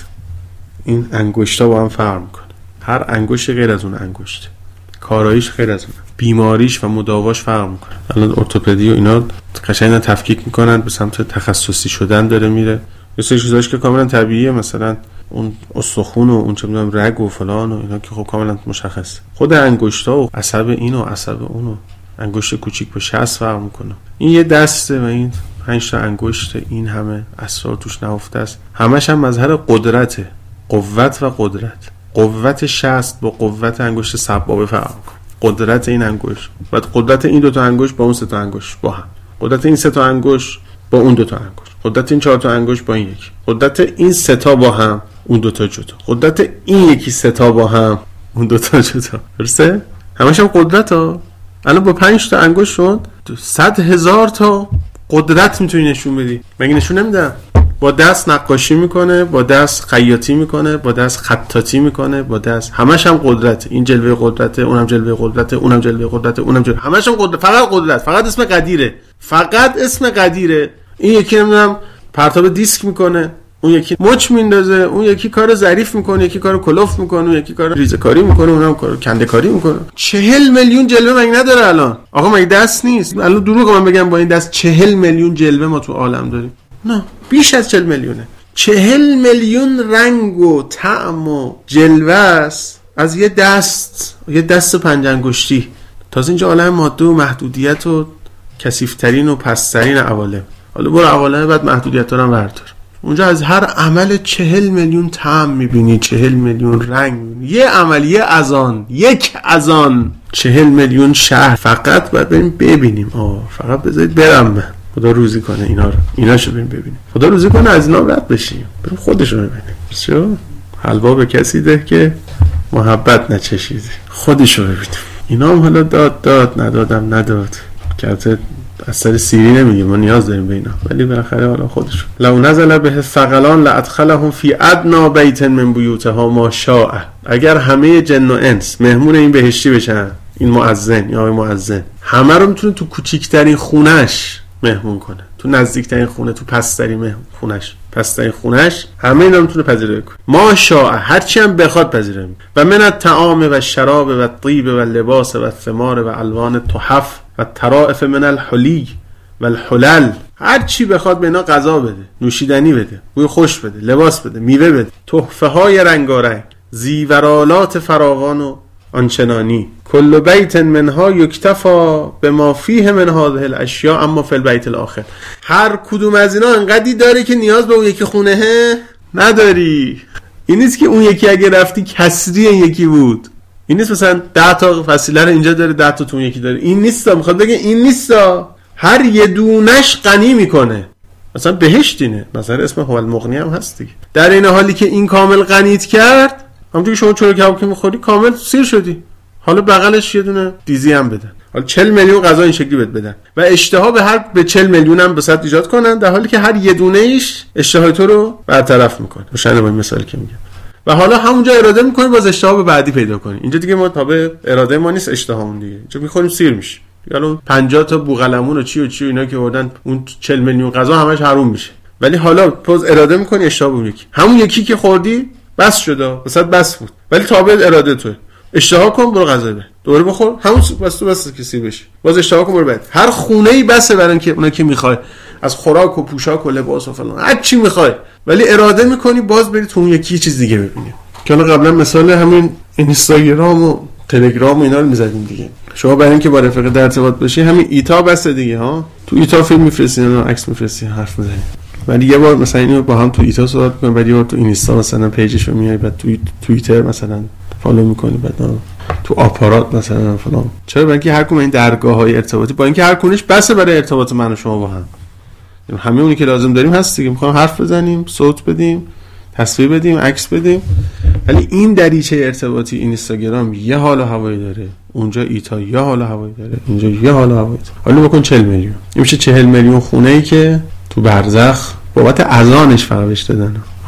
این انگشتا با هم فرق میکنه، هر انگشت غیر از اون انگشته، کاراییش غیر از اون، بیماریش و مداواش فرق میکنه. الان ارتوپدی و اینا قشنگ تفکیک میکنن به سمت تخصصی شدن داره میره. یه سری چیزاش که کاملا طبیعیه، مثلا اون استخون و اون چه میدونم رگ و فلان و اینا که خب کاملا مشخصه. خود انگشتا و عصب اینو عصب اونو، انگشت کوچیک با شست فرق میکنه. این یه دسته و این پنج تا انگشت، این همه اسرار توش نهفته است. همش هم مظهر قدرته، قوت و قدرت. قوت شست با قوت انگشت سبابه فرق میکنه. قدرت این انگشت و قدرت این دو تا انگشت با اون سه تا انگشت با هم، قدرت این سه تا انگشت با اون دو تا انگشت، قدرت این چهار تا انگشت با این یکی، قدرت این سه تا با هم اون دو تا جدا، قدرت این یکی سه تا با هم اون دو تا جدا. درسته؟ همش هم قدرت ها. الان با پنج تا انگشت شد صد هزار تا قدرت میتونی نشون بدی. مگه نشون نمیدم؟ با دست نقاشی میکنه، با دست خیاطی میکنه، با دست خطاطی میکنه، با دست همش هم قدرت. این جلوه قدرته، اونم جلوه قدرته، اونم جلوه قدرته، اونم جلوه، همش هم قدرت. فقط قدرت، فقط اسم قدیره، فقط اسم قدیره. این یکی نمیدونم پرتاب دیسک میکنه، اون یکی مچ میندازه، اون یکی کار ظریف میکنه، یکی کار کلوف میکنه، اون یکی کار ریزه کاری میکنه، اونم کار کنده کاری میکنه. چهل میلیون جلوه مگه نداره الان؟ آقا مگه دست نیست؟ الان دروغ من بگم با این دست چهل میلیون جلوه ما تو عالم داریم؟ نه، بیش از چهل میلیونه. چهل میلیون رنگ و طعم و جلوه است از یه دست، یه دست پنج انگشتی. تازه اینجا عالم ماده و محدودیت و کثیف‌ترین و پست‌ترین عوالم. حالا برو عوالم بعد محدودیت‌ها رو بردار. اونجا از هر عمل چهل میلیون طعم میبینی، چهل میلیون رنگ میبینی. یه عمل، یه اذان، یک اذان، چهل میلیون شهر. فقط باید بریم ببینیم. آه فقط بذارید برم من. خدا روزی کنه اینا رو، ایناشو بریم ببینیم. خدا روزی کنه از اینا رد بشیم، بریم خودشو ببینیم. چرا؟ حلوا به کسی ده که محبت نچشیده، خودشو ببینیم. اینا هم حالا داد داد ندادم نداد کرده از سر سیری نمیگه، ما نیاز داریم به اینا، ولی بالاخره حالا خودشون. لو نزل به ثقلان لادخلهم فی ادنا بیت من بیوتها ما شاء. اگر همه جن و انس مهمون این بهشتی بشن، این مؤذن یا آقای مؤذن همه رو میتونه تو کوچیکترین خونش مهمون کنه، تو نزدیکترین خونه، تو پسترین خونش، پسترین خونش، همه اینا میتونه پذیرایی کنه. ما شاء، هر چی هم بخواد پذیرایی. و من الطعام و الشراب و الطیب و اللباس و الثمار و الوان التحف و الطرائف من الحلی و الحلل، هر چی بخواد به اینا غذا بده، نوشیدنی بده، بوی خوش بده، لباس بده، میوه بده، تحفه های رنگارنگ، زیورالات فراوان و آنچنانی. کل بیت منها یکتفا به ما فیه من هذه الاشیاء اما فی البیت الاخر. هر کدوم از اینا انقدی داره که نیاز به اون یکی خونه نداری. این نیست که اون یکی اگه رفتی کسری این یکی بود. این نیست مثلا ده تا فسیله رو اینجا داره، ده تا تو اون یکی داره. این نیستا، میخواد بگه این نیستا، هر یه دونش غنی میکنه. مثلا بهشت اینه، مثلا اسم هو المغنی هم هست دیگه. در این حالی که این کامل غنیت کرد، همونطور که شما چلو کباب که میخوری کامل سیر شدی، حالا بغلش یه دونه دیزی هم بدن، حالا چهل میلیون غذا این شکلی بهت بدن و اشتها به هر به چهل میلیون هم به صد ایجاد کنن، در حالی که هر یه دونه ایش اشتهای تو رو برطرف میکنه. روشن با این مثالی که میگم. و حالا همونجا اراده میکنی باز اشتها به بعدی پیدا کنی. اینجا دیگه ما تابع اراده ما نیست، اشتهامون دیگه. اینجا میخوریم سیر میشه. حالا پنجاه تا بوقلمون و چی و چی و اینا که آوردن، اون چهل میلیون غذا همش حروم میشه. ولی حالا باز اراده میکنی اشتها به یکی، همون یکی که خوردی بس شده، وسط بس بود، ولی تابع اراده توه. اشتها کن برو غذا بده، دوباره بخور، همون بس تو بس کسی بشه، باز اشتها کن برو بعد. هر خونه‌ای بسه برن که اونا که میخوای، از خوراک و پوشاک و لباس و فلان هر چی میخوای، ولی اراده میکنی باز بری تو اون یکی چیز دیگه ببینی. که الان قبلا مثال همین اینستاگرام و تلگرام و اینا رو میزدیم دیگه. شما برای اینکه با رفیق در ارتباط باشی همین ایتا بس دیگه ها، تو ایتا فیلم میفرستین و عکس میفرستین، حرف میزنین. ولی یه بار مثلا اینو با هم تو ایتا صحبت می‌کنیم، بعد یه بار تو اینستا مثلا پیجش رو میای، بعد تو توییتر مثلا فالو می‌کنی، بعد تو آپارات مثلا فلان. چرا؟ برای اینکه هر کدوم این درگاه‌های ارتباطی با اینکه هر کدومش بسه برای ارتباط من و شما با هم، همه اونی که لازم داریم هست دیگه. می‌خوام حرف بزنیم، صوت بدیم، تصویر بدیم، عکس بدیم، ولی این دریچه ارتباطی اینستاگرام یه حال و هوایی داره، اونجا ایتا یه حال و هوایی داره، اینجا یه حال و هوایی داره. حالا بکن چهل میلیون، این میشه چهل میلیون خونه‌ای که تو برزخ بابت اذانش فقط بهش دادن.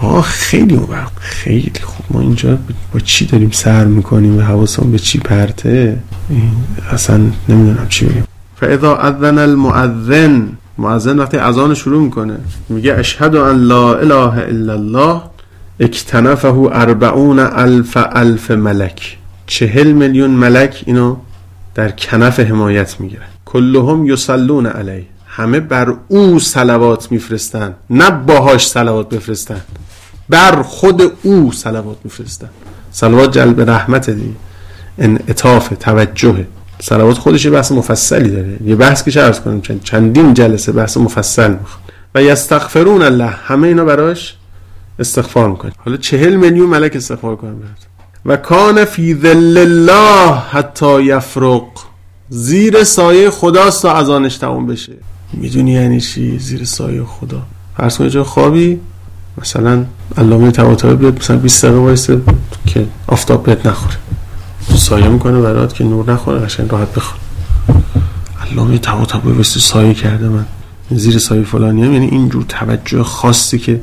آه خیلی وقت خیلی خوب. ما اینجا با چی داریم سر میکنیم و حواسمون به چی پرته، اصلا نمیدونم چی بگم. فاذا اذن المؤذن، مؤذن وقتی اذان شروع میکنه میگه اشهد ان لا اله الا الله اکتنفه اربعون الف الف ملک، چهل میلیون ملک اینو در کنف حمایت میگیرن. کلهم یصلون علیه، همه بر او صلوات میفرستن، نه باهاش صلوات بفرستن، بر خود او صلوات میفرستن. صلوات جلب رحمت دیگه، انعطاف، توجه. صلوات خودش بحث مفصلی داره، یه بحث که چه عرض کنیم چند چندین جلسه بحث مفصل میخواد. و یستغفرون الله، همه اینا براش استغفار میکنن. حالا چهل میلیون ملک استغفار کنن برات. و کان فی ظل الله حتی یفرق، زیر سایه خداست تا اذانش تموم بشه. میدونی یعنی چی زیر سایه خدا؟ فرض کن جای خوابی مثلا علامه طباطبایی بیاد مثلا بیست دقیقه وایسه که آفتاب بهت نخوره، تو سایه میکنه برات که نور نخوره، قشنگ راحت بخواب. علامه طباطبایی واسه سایه کرده من زیر سایه فلانی هم، یعنی اینجور توجه خاصی که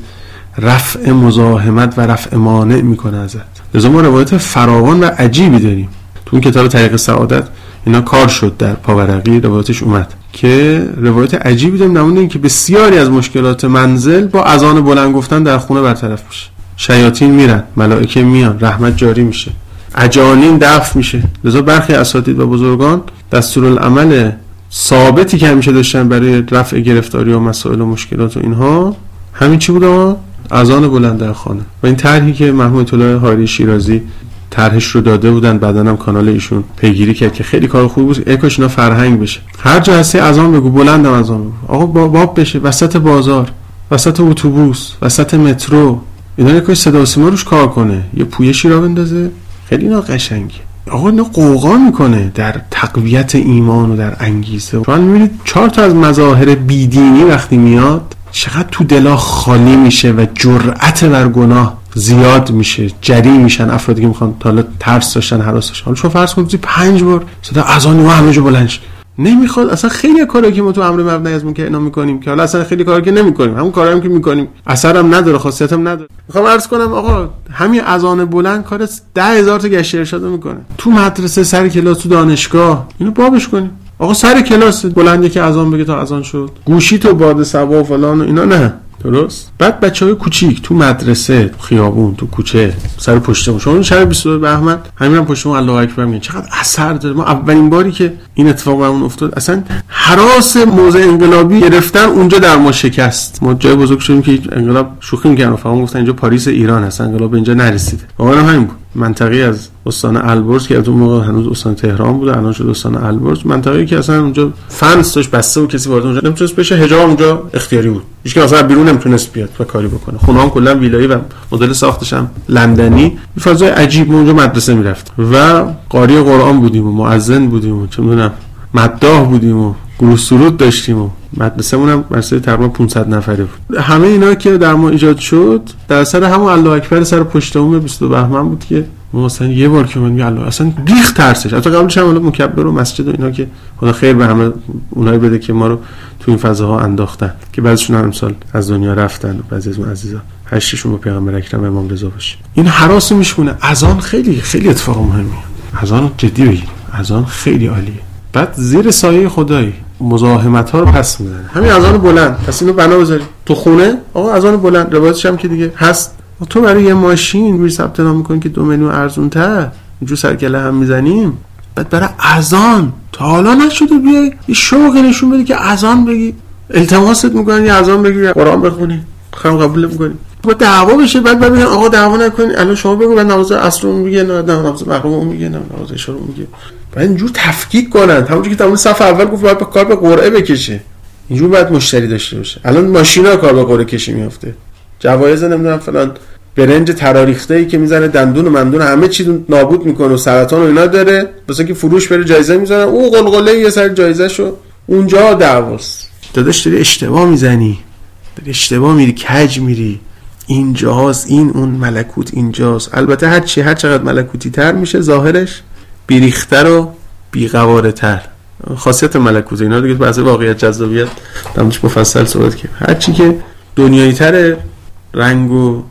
رفع مزاحمت و رفع مانع میکنه ازت. لذا ما روایت فراوان و عجیبی داریم تو اون کتاب طریق سعادت، اینا کار شد در پاورقی روایتش اومد که روایت عجیبی داریم نمونه این که بسیاری از مشکلات منزل با اذان بلند گفتن در خونه برطرف میشه. شیاطین میرن، ملائکه میان، رحمت جاری میشه، عجانین دفع میشه. لذا برخی اساتید و بزرگان دستورالعمل ثابتی که همیشه داشتن برای رفع گرفتاری و مسائل و مشکلات و اینها همین چی بود؟ اذان بلند در خانه. و این طرحی که مرحوم آیت الله حاری شیرازی طرحش رو داده بودن، بعدن هم کانال ایشون پیگیری کرد که خیلی کار خوبی بود. یکاش اینا فرهنگ بشه، هر جا هستی اذان بگو، بلند هم اذان بگو. آقا باب بشه، وسط بازار، وسط اتوبوس، وسط مترو، اینا یکاش صدا و سیما روش کار کنه، یه پویشی را بندازه. خیلی اینا قشنگه. آقا اینا قوقا میکنه در تقویت ایمان و در انگیزه. شما میبینید چهار تا از مظاهر بیدینی وقتی میاد چقدر تو دلا خالی میشه و جرأت بر گناه زیاد میشه، جری میشن افرادی که میخوان تا حالا ترس داشتن، هراس داشتن. حالا شما فرض کنید پنج بار صدا اذان و همه جا بلند شه، نمیخواد. اصلا خیلی کارایی که ما تو امر مبنی از منکر اینا میکنیم که حالا اصلا خیلی کارا که نمیکنیم، همون کارا هم که میکنیم اثرم نداره، خاصیت هم نداره. میخوام عرض کنم آقا همین اذان بلند کار ده هزار تا گشت ارشاد میکنه. تو مدرسه، سر کلاس، تو دانشگاه اینو بابش کنیم. آقا سر کلاس بلندی که اذان بگه تا اذان شد، گوشی تو باد صبا و فلان و اینا نه، درست؟ بعد بچهای کوچیک تو مدرسه، تو خیابون، تو کوچه، سر پشتمون، شما شب بیست و دو بهمن همین هم پشتمون الله اکبر میگن، چقدر اثر داره. ما اولین باری که این اتفاق برامون افتاد اصلا هراس موضع انقلابی گرفتن اونجا در ما شکست. ما جای بزرگ شدیم که انقلاب شوخی می‌کردن، فهم گفتن اینجا پاریس ایران هست، انقلاب به اینجا نرسیده. واقعا همین بود. منطقه از استان البرز که اون موقع هنوز استان تهران بود، الان شد استان البرز، منطقه‌ای که اصلا اونجا فنس داشت بسته و کسی وارد اونجا نمیتونست بشه، حجاب اونجا اختیاری بود، هیچ کس اصلا بیرون نمیتونست بیاد و کاری بکنه. خونه‌ها کلا ویلایی و مدل ساختش هم لندنی، فضای عجیب. ما اونجا مدرسه میرفت و قاری قرآن بودیم و مؤذن بودیم و چه میدونم مداح بودیم و گروه سرود داشتیم و مدرسه‌مون هم مدرسه تقریبا پانصد نفره بود. همه اینا که در ما ایجاد شد در اثر همون الله اکبر سر پشتمون بیست و دو بهمن بود که ما مثلا یه بار که من میگم الله اصلا ریخت ترسش. البته قبلش هم مکبر و مسجد و اینا که خدا خیر به همه اونایی بده که ما رو تو این فضاها انداختن، که بعضیشون هم امسال از دنیا رفتن و بعضی از اون عزیزا هشتشون با پیغمبر اکرم امام رضا باشه. این هراس میشونه. اذان خیلی خیلی اتفاق مهمیه. اذان جدی بگیریم، اذان خیلی عالیه. بعد زیر سایه خدایی مزاحمت ها رو پس میزنه. همین اذان بلند، پس اینو بنا بذاری تو خونه. آقا اذان بلند روایتش هم که دیگه هست، تو برای یه ماشین میری ثبت نام میکنی که دو میلیون ارزون تر اینجور سرکله هم میزنیم، بعد برای اذان تا حالا نشده بیای یه شوقی نشون بدی که اذان بگی، التماست میکنن یه اذان بگی، قرآن بخونی، خیلی قبول نمیکنی، با دعوا بشه. بعد بعد بگن آقا دعوا نکنین، الان شما بگو بعد نماز عصر رو میگه، نه نماز مغرب رو میگه، نه نماز عشا رو میگه. بعد اینجور تفکیک کنن، همونجوری که تمام صف اول گفت باید کار به قرعه بکشه، اینجور بعد مشتری داشته باشه. الان ماشینا کار به قرعه کشی میافته، جوایز نمیدونم فلان برنج تراریخته ای که میزنه دندون و مندون همه چی نابود میکنه و سرطان و اینا داره، واسه که فروش بره جایزه میذارن، او قلقله یه سر جایزه شو اونجا دعواست. داداش داری اشتباه میزنی، داری اشتباه میری، کج میری. اینجاست، این اون ملکوت اینجاست. البته هر چی هر چقدر ملکوتی تر میشه ظاهرش بیریختر و بیقواره تر. خاصیت ملکوت اینا دیگه بحث واقعیت جذابیت دمش مفصل صحبت کنیم. هر چی که دنیایی تره، رنگ و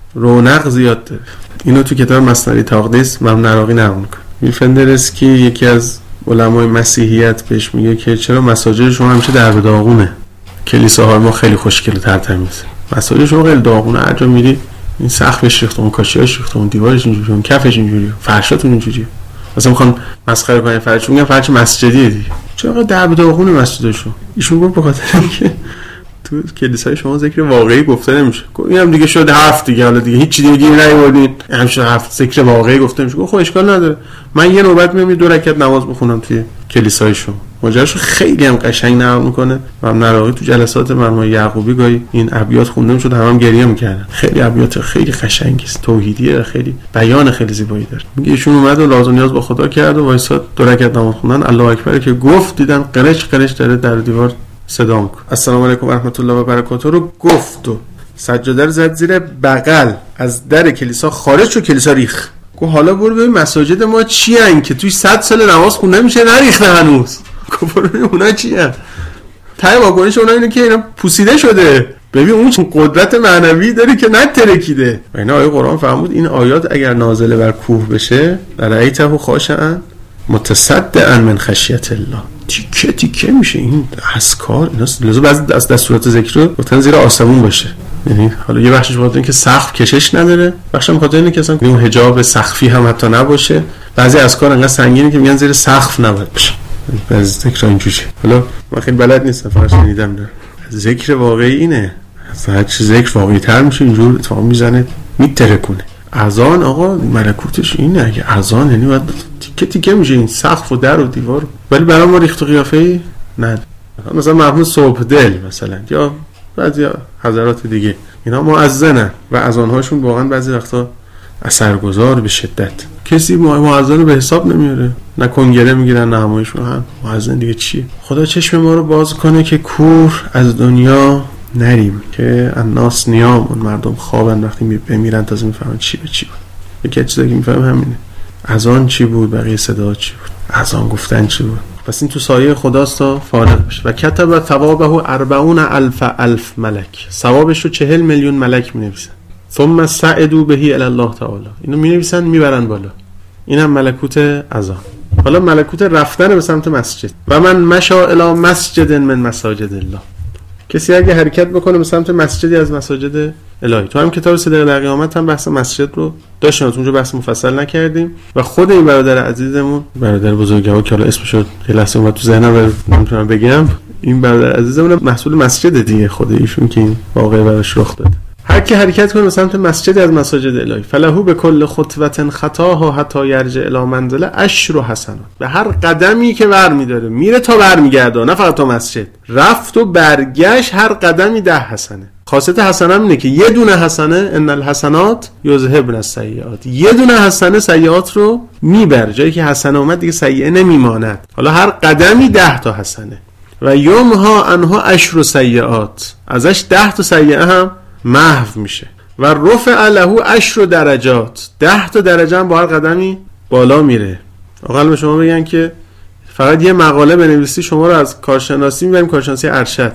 رونق زیاد داره. اینو تو کتاب مثنوی تقدیس امام نراقی نقل میکنه. میفندرس که یکی از علمای مسیحیت بهش میگه که چرا مساجد شما همیشه در به داغونه؟ کلیساهای ما خیلی خوشگل و ترتمیزه، مساجد شما خیلی داغونه، هر جا میری این سقفش ریخته، اون کاشیاش ریخته، اون دیوارش اینجوریه، اون کفش اینجوریه، فرشاتون اینجوریه. مثلا میخوان مسخره کنن فرش، میگن فرش مسجدیه دیگه. چرا در به داغونه مسجدشون؟ ایشون گفت به خاطر اینکه تو کلیسای شما ذکر واقعی گفته نمیشه. اینم دیگه شده هفت دیگه، حالا دیگه هیچ چیزی دیگه نیوردین، همیشه هفت ذکر واقعی گفته نمیشه. خب اشکال نداره، من یه نوبت میام دو رکعت نماز بخونم توی کلیسای شما. ماجراش خیلی هم قشنگ نقل میکنه. امام نراقی تو جلسات مرحوم یعقوبی گاهی این ابیات خونده میشد، همم هم گریه میکردن. خیلی ابیات خیلی قشنگی است، توحیدیه، خیلی بیان خیلی زیبایی داره. میگه ایشون اومد و لازم نیاز با خدا کرد و وایساد دو رکعت نماز خوندن. الله اکبر که گفت دیدن قرش قرش داره در دیوار صدا میکنه. السلام علیکم و رحمت الله و برکاته رو گفت و سجاده رو زد زیر بغل، از در کلیسا خارج شد، کلیسا ریخ. گفت حالا برو ببین مساجد ما چی ان که توی صد سال نماز خونده میشه نریخته هنوز. گفت برو ببین اونا چی ان. تای واکنش اونا اینه که اینا پوسیده شده. ببین اون چون قدرت معنوی داره که نترکیده. و اینا آیه قرآن فرمود این آیات اگر نازل بر کوه بشه رأیته خاشعا متصدعا من خشیت الله، تیکه تیکه میشه این اسکار. اینا لازم بعضی از دستورات ذکر رو گفتن زیر آسمون باشه. یعنی حالا یه بخشش بخاطر اینکه سقف کشش نداره، بخشم بخاطر اینه که اصلا اون حجاب سقفی هم حتی نباشه. بعضی اسکار انقدر سنگینه که میگن زیر سقف نباید بشه. بعضی ذکر اینجوریه. حالا من خیلی بلد نیستم، فقط شنیدم داره. ذکر واقعی اینه، هر چی ذکر واقعی تر میشه اینجور اتفاق میزنه میترکونه. اذان آقا ملکوتش اینه، اگه اذان یعنی باید تیکه تیکه میشه این سقف و در و دیوار، ولی برای ما ریخت و قیافه‌ای نه. مثلا مرحوم صبح دل مثلا یا بعضی حضرات دیگه اینا مؤذنن و اذانهاشون واقعا بعضی وقتا اثرگذار به شدت. کسی مؤذن به حساب نمیاره، نه کنگره میگیرن نه همایشون. هم مؤذن دیگه چیه؟ خدا چشم ما رو باز کنه که کور از دنیا نریم، که الناس نیام، اون مردم خوابن وقتی میمیرن تازه میفهمن چی به چی بود. یکی از چیزایی که میفهم همینه، اذان چی بود، بقیه صدا چی بود، اذان گفتن چی بود. پس این تو سایه خداست تا فارغ بشه. و کتب ثوابه اربعون الف الف ملک، ثوابش رو چهل میلیون ملک مینویسن. ثم صعدوا به الی الله تعالی، اینو مینویسن میبرن بالا. اینم ملکوت اذان. حالا ملکوت رفتن به سمت مسجد. و من مشى الی مسجد من مساجد الله، کسی اگه حرکت بکنه به سمت مسجدی از مساجد الهی. تو هم کتاب صدق در قیامت هم بحث مسجد رو داشتیم، اونجا بحث مفصل نکردیم. و خود این برادر عزیزمون، برادر بزرگوار که حالا اسمش رو یه لحظه اومد تو ذهنم و نمیتونم بگم، این برادر عزیزمون محصول مسجد دیگه، خود ایشون که این واقعه براش رخ داد. هر کی حرکت کنه به سمت مسجدی از مساجد الهی، فلهو به کل خطوه خطاها حتی یرجع الی منزله عشر حسنات، به هر قدمی که برمی‌داره میره تا برمیگرده، نه فقط تا مسجد رفت و برگشت، هر قدمی ده حسنه. خاصیت حسنه اینه که یه دونه حسنه، ان الحسنات یذهبن السیئات، یه دونه حسنه سیئات رو میبره، جایی که حسنه اومد دیگه سیئه نمیماند. حالا هر قدمی ده تا حسنه. و یومها انها عشر سیئات، ازش ده تا سیئه هم محو میشه. و رفع له عشر درجات، ده تا درجه هم با هر قدمی بالا میره. آقا به شما بگن که فقط یه مقاله بنویسی شما رو از کارشناسی میبریم کارشناسی ارشد،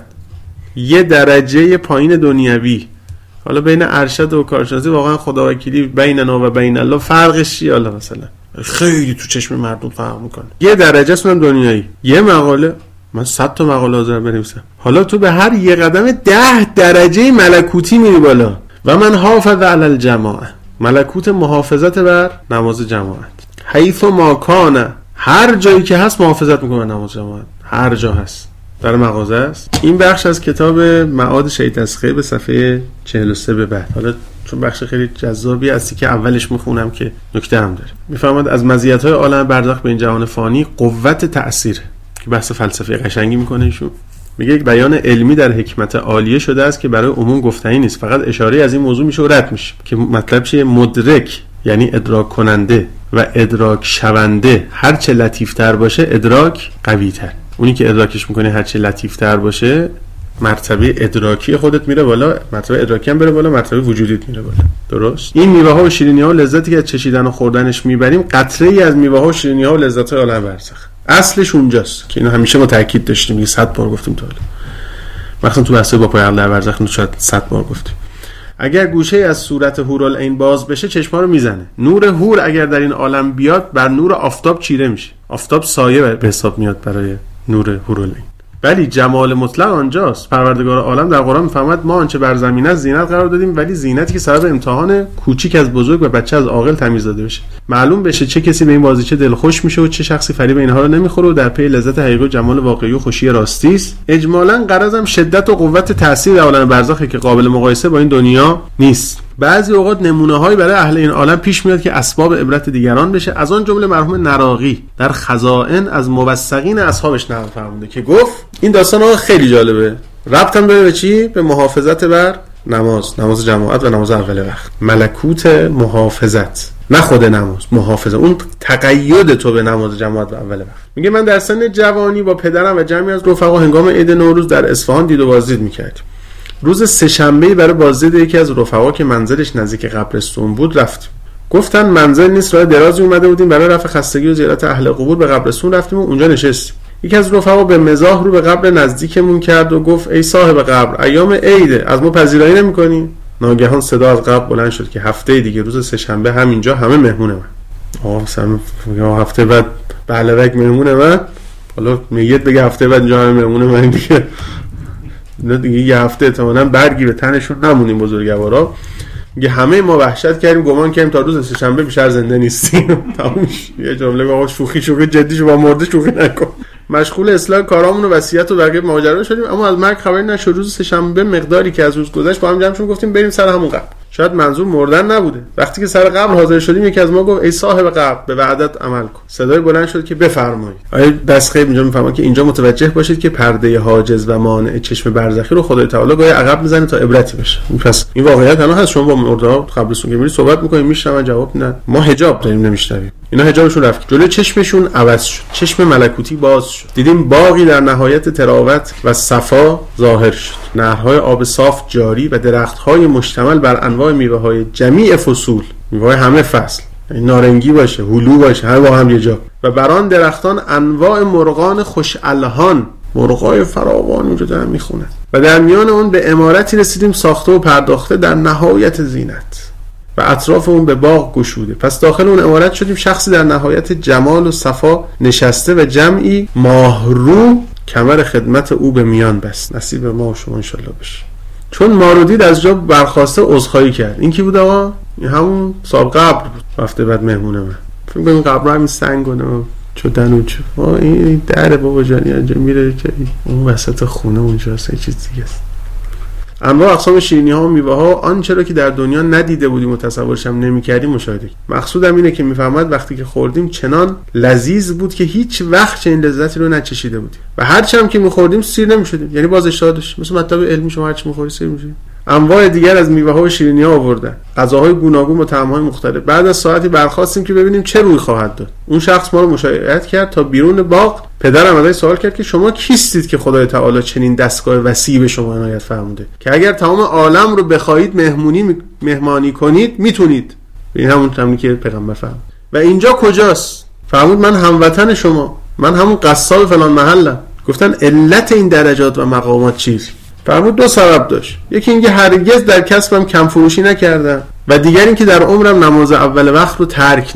یه درجه پایین دنیوی. حالا بین ارشد و کارشناسی واقعا خداوکیلی بیننا و بین الله فرقش چیه؟ حالا مثلا خیلی تو چشم مردم فرق میکنه. یه درجه سونم دنیایی، یه مقاله من صد تا مقاله حاضرم بنویسم. حالا تو به هر یه قدم ده درجه ملکوتی میری بالا. و من حافظ علی الجماعه، ملکوت محافظت بر نماز جماعت. حیث ما کان، هر جایی که هست محافظت میکنه نماز جماعت، هر جا هست، در مغازه است. این بخش از کتاب معاد شهید تسخیه به صفحه چهل و سه به بعد. حالا چون بخش خیلی جذابی هستی که اولش میخونم که نکته هم داره. میفهمد از مزیت‌های عالم برزخ به این جهان فانی قوت تأثیر، که بحث فلسفی قشنگی میکنه ایشون. میگه یک بیان علمی در حکمت عالیه شده است که برای عموم گفتنی نیست، فقط اشاره از این موضوع میشه و رد میشه. که مطلب چیه؟ مدرک یعنی ادراک کننده و ادراک شونده هر چه لطیفتر باشه ادراک قوی‌تر. اونی که ادراکش میکنه هر چه لطیفتر باشه مرتبه ادراکی خودت میره بالا، مرتبه ادراکی هم بره بالا، مرتبه وجودیت میره بالا. درست؟ این میوه ها و شیرینی ها و لذتی که از چشیدن و خوردنش میبریم قطره ای از میوه ها و شیرینی ها و لذت های عالم برزخ. اصلش اونجاست که اینو همیشه ما تاکید داشتیم، یه صد بار گفتیم تا حالا، مثلا تو بحث با پای عقل در برزخ شاید صد بار گفتیم. اگر گوشه از صورت حورالعین باز بشه چشما رو میزنه. نور حور اگر در این عالم بیاد بر نور آفتاب چیره میشه. آفتاب سایه به حساب میاد برای نور حورالعین. ولی جمال مطلق آنجاست. پروردگار عالم در قرآن میفرماید ما آنچه بر زمین است زینت قرار دادیم، ولی زینتی که سبب امتحان کوچیک از بزرگ و بچه از عاقل تمیز داده بشه. معلوم بشه چه کسی به این بازیچه دلخوش میشه و چه شخصی فریب اینها رو نمیخوره و در پی لذت حقیقی و جمال واقعی و خوشی راستی است. اجمالاً غرضم شدت و قوت تاثیر در عالم برزخه که قابل مقایسه با این دنیا نیست. بعضی اوقات نمونه‌هایی برای اهل این عالم پیش میاد که اسباب عبرت دیگران بشه. از آن جمله مرحوم نراقی در خزائن از موثقین اصحابش نقل فرموده که گفت این داستان خیلی جالبه. ربط هم داره به چی؟ به محافظت بر نماز، نماز جماعت و نماز اول وقت. ملکوت محافظت، نه خود نماز، محافظه، اون تقید تو به نماز جماعت و اول وقت. میگه من در سن جوانی با پدرم و جمعی از رفقا هنگام عید نوروز در اصفهان دید و بازدید می‌کردیم. روز سه‌شنبه برای بازدید یکی از رفقا که منزلش نزدیک قبرستون بود رفتیم. گفتن منزل نیست، راه درازی اومده بودیم، برای رفع خستگی و زیارت اهل قبور به قبرستون رفتیم و اونجا نشستیم. یکی از رفقا به مزاح رو به قبر نزدیکمون کرد و گفت ای صاحب قبر، ایام عیده، از ما پذیرایی نمی‌کنی؟ ناگهان صدا از قبر بلند شد که هفته دیگه روز سه‌شنبه همینجا همه مهمون من. آقا سم هفته بعد بلوک مهمون من، حالا میگید بگه هفته بعد اینجا همه مهمون من دیگه. نه دیگه یه هفته احتمالاً برگی به تنشون نمونیم بزرگوارا. میگه همه ما وحشت کردیم، گمان کردیم تا روز سه‌شنبه بیشتر زنده نیستیم. تمومش. یه جمله آقا شوخی شوخی جدیشو با مرده شوخی نکن. مشغول اصلاح کارامون و وصیت و بقیه ماجرا شدیم، اما از مرگ خبری نشد. روز سه‌شنبه مقداری که از روز گذشت با هم جمع شدیم گفتیم بریم سر همون قبر. شاید منظور مردن نبوده. وقتی که سر قبر حاضر شدیم یکی از ما گفت ای صاحب قبر به وعدت عمل کن. صدای بلند شد که بفرمایید. آیه دستخیل اینجا میفهمه که اینجا متوجه باشید که پرده حاجز و مانع چشم برزخی رو خدای تعالی گاهی عقب میزنه تا عبرتی بشه. پس این واقعیت الان هست. شما با مردا قبرستون که میری صحبت میکنید میشنون جواب نه. ما حجاب داریم نمیشنویم. اینا حجابشون رفت. جلوی چشمشون عوض شد. چشم ملکوتی باز شد. دیدیم باغی در نهایت تراوت و صفا ظاهر شد. نهرهای آب صاف جاری و درخت‌های مشتمل بر انواع میوه‌های جمیع فصول، میوه‌های همه فصل، نارنگی باشه، هلو باشه، هر با هم یه جا، و بر آن درختان انواع مرغان خوش الحان، مرغای فراوان اونجا دارن میخونن. و در میان اون به عمارتی رسیدیم ساخته و پرداخته در نهایت زینت و اطراف اون به باغ گشوده. پس داخل اون عمارت شدیم، شخصی در نهایت جمال و صفا نشسته و جمعی ماهرو کمر خدمت او به میان بست. نصیب ما و شما انشالله بشه. چون ما رو دید از جا برخاسته عذرخواهی کرد. این کی بود آقا؟ این همون صاحب قبر بود. هفته بعد مهمونه من. فکر کنم قبر همین سنگونه چو دنوچ. آ این در بابا جانی اینجا میره که اون وسط خونه اونجاست، یه چیز دیگه است. انواع اقسام شیرینی ها و میوه ها آنچه را که در دنیا ندیده بودیم و تصورش هم نمی‌کردیم مشاهده. مقصودم اینه که میفهمد وقتی که خوردیم چنان لذیذ بود که هیچ وقت چنین لذتی رو نچشیده بودیم و هر چی هم که می‌خوردیم سیر نمی‌شدیم، یعنی باز اشتها داشت. مثل مطلب علمی شما هر چی می‌خوری سیر می‌شی. انواع دیگر از میوه ها و شیرینی ها آوردن، غذاهای گوناگون و طعم‌های مختلف. بعد از ساعتی برخاستیم که ببینیم چه روی خواهد داد. اون شخص ما رو مشایعت کرد تا بیرون باغ. پدرم ازش سوال کرد که شما کیستید که خدای تعالی چنین دستگاه وسیع به شما عنایت فرموده که اگر تمام عالم رو بخواید مهمونی مهمانی کنید میتونید. این همون چیزی که پیغمبر فرمود. و اینجا کجاست؟ فرمود من هموطن شما، من همون قصاب فلان محلم. گفتن علت این درجات و مقامات چیست؟ فرمود دو سبب داشت. یکی اینکه هرگز در کسبم کم فروشی نکردم و دیگر اینکه در عمرم نماز اول وقت رو ترک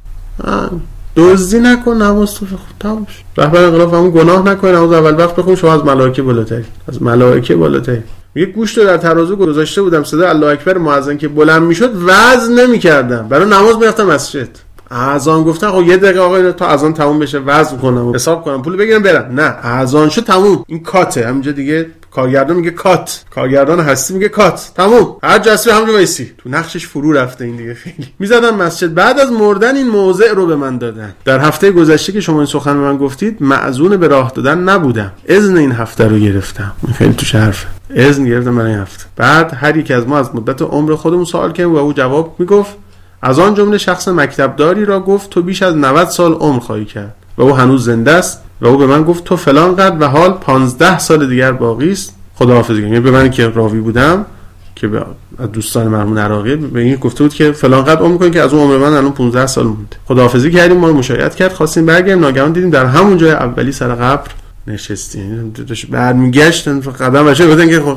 نکردم. دزدی نکن، نماز تو بخون، تموم شد. رهبر انقلاب همون گناه نکن، نماز اول وقت بخون، شما از ملائکه بالاتری، از ملائکه بالاتری. میگه گوشت رو در ترازو گذاشته بودم، صدای الله اکبر مؤذن که بلند میشد وزن نمیکردم، برای نماز میرفتم مسجد. اذان گفتن خب یه دقیقه آقا تا اذان تموم بشه وزن کنم حساب کنم پول بگیرم برم، نه اذان شد تموم. این کاته همینجا دیگه. کارگردان میگه کات، کارگردان هستی میگه کات، تموم. هر جسمی همونجا وایسی، تو نقشش فرو رفته این دیگه. خیلی میزدن مسجد. بعد از مردن این موضع رو به من دادن. در هفته گذشته که شما این سخن به من گفتید معزون به راه دادن نبودم، اذن این هفته رو گرفتم. خیلی تو حرف اذن گرفتم برای این هفته. بعد هر یک از ما از مدت عمر خودمون سوال کردیم و او جواب میگفت. از آن جمله شخص مکتبداری را گفت تو بیش از نود سال عمر خواهی کرد و او هنوز زنده است و او به من گفت تو فلان قد و حال پانزده سال دیگر باقی است، خداحافظی. یعنی به من که راوی بودم که به دوستان مرحوم نراقی به این گفته بود که فلان قد عمر کنید که از اون عمر من الان پانزده سال مونده. خداحافظی کردیم، ما رو مشایعت کرد، خواستیم برگردیم، ناگهان دیدیم در همون جای اولی سر قبر نشستیم. داشت برمیگشتن قدم بشه گفتن که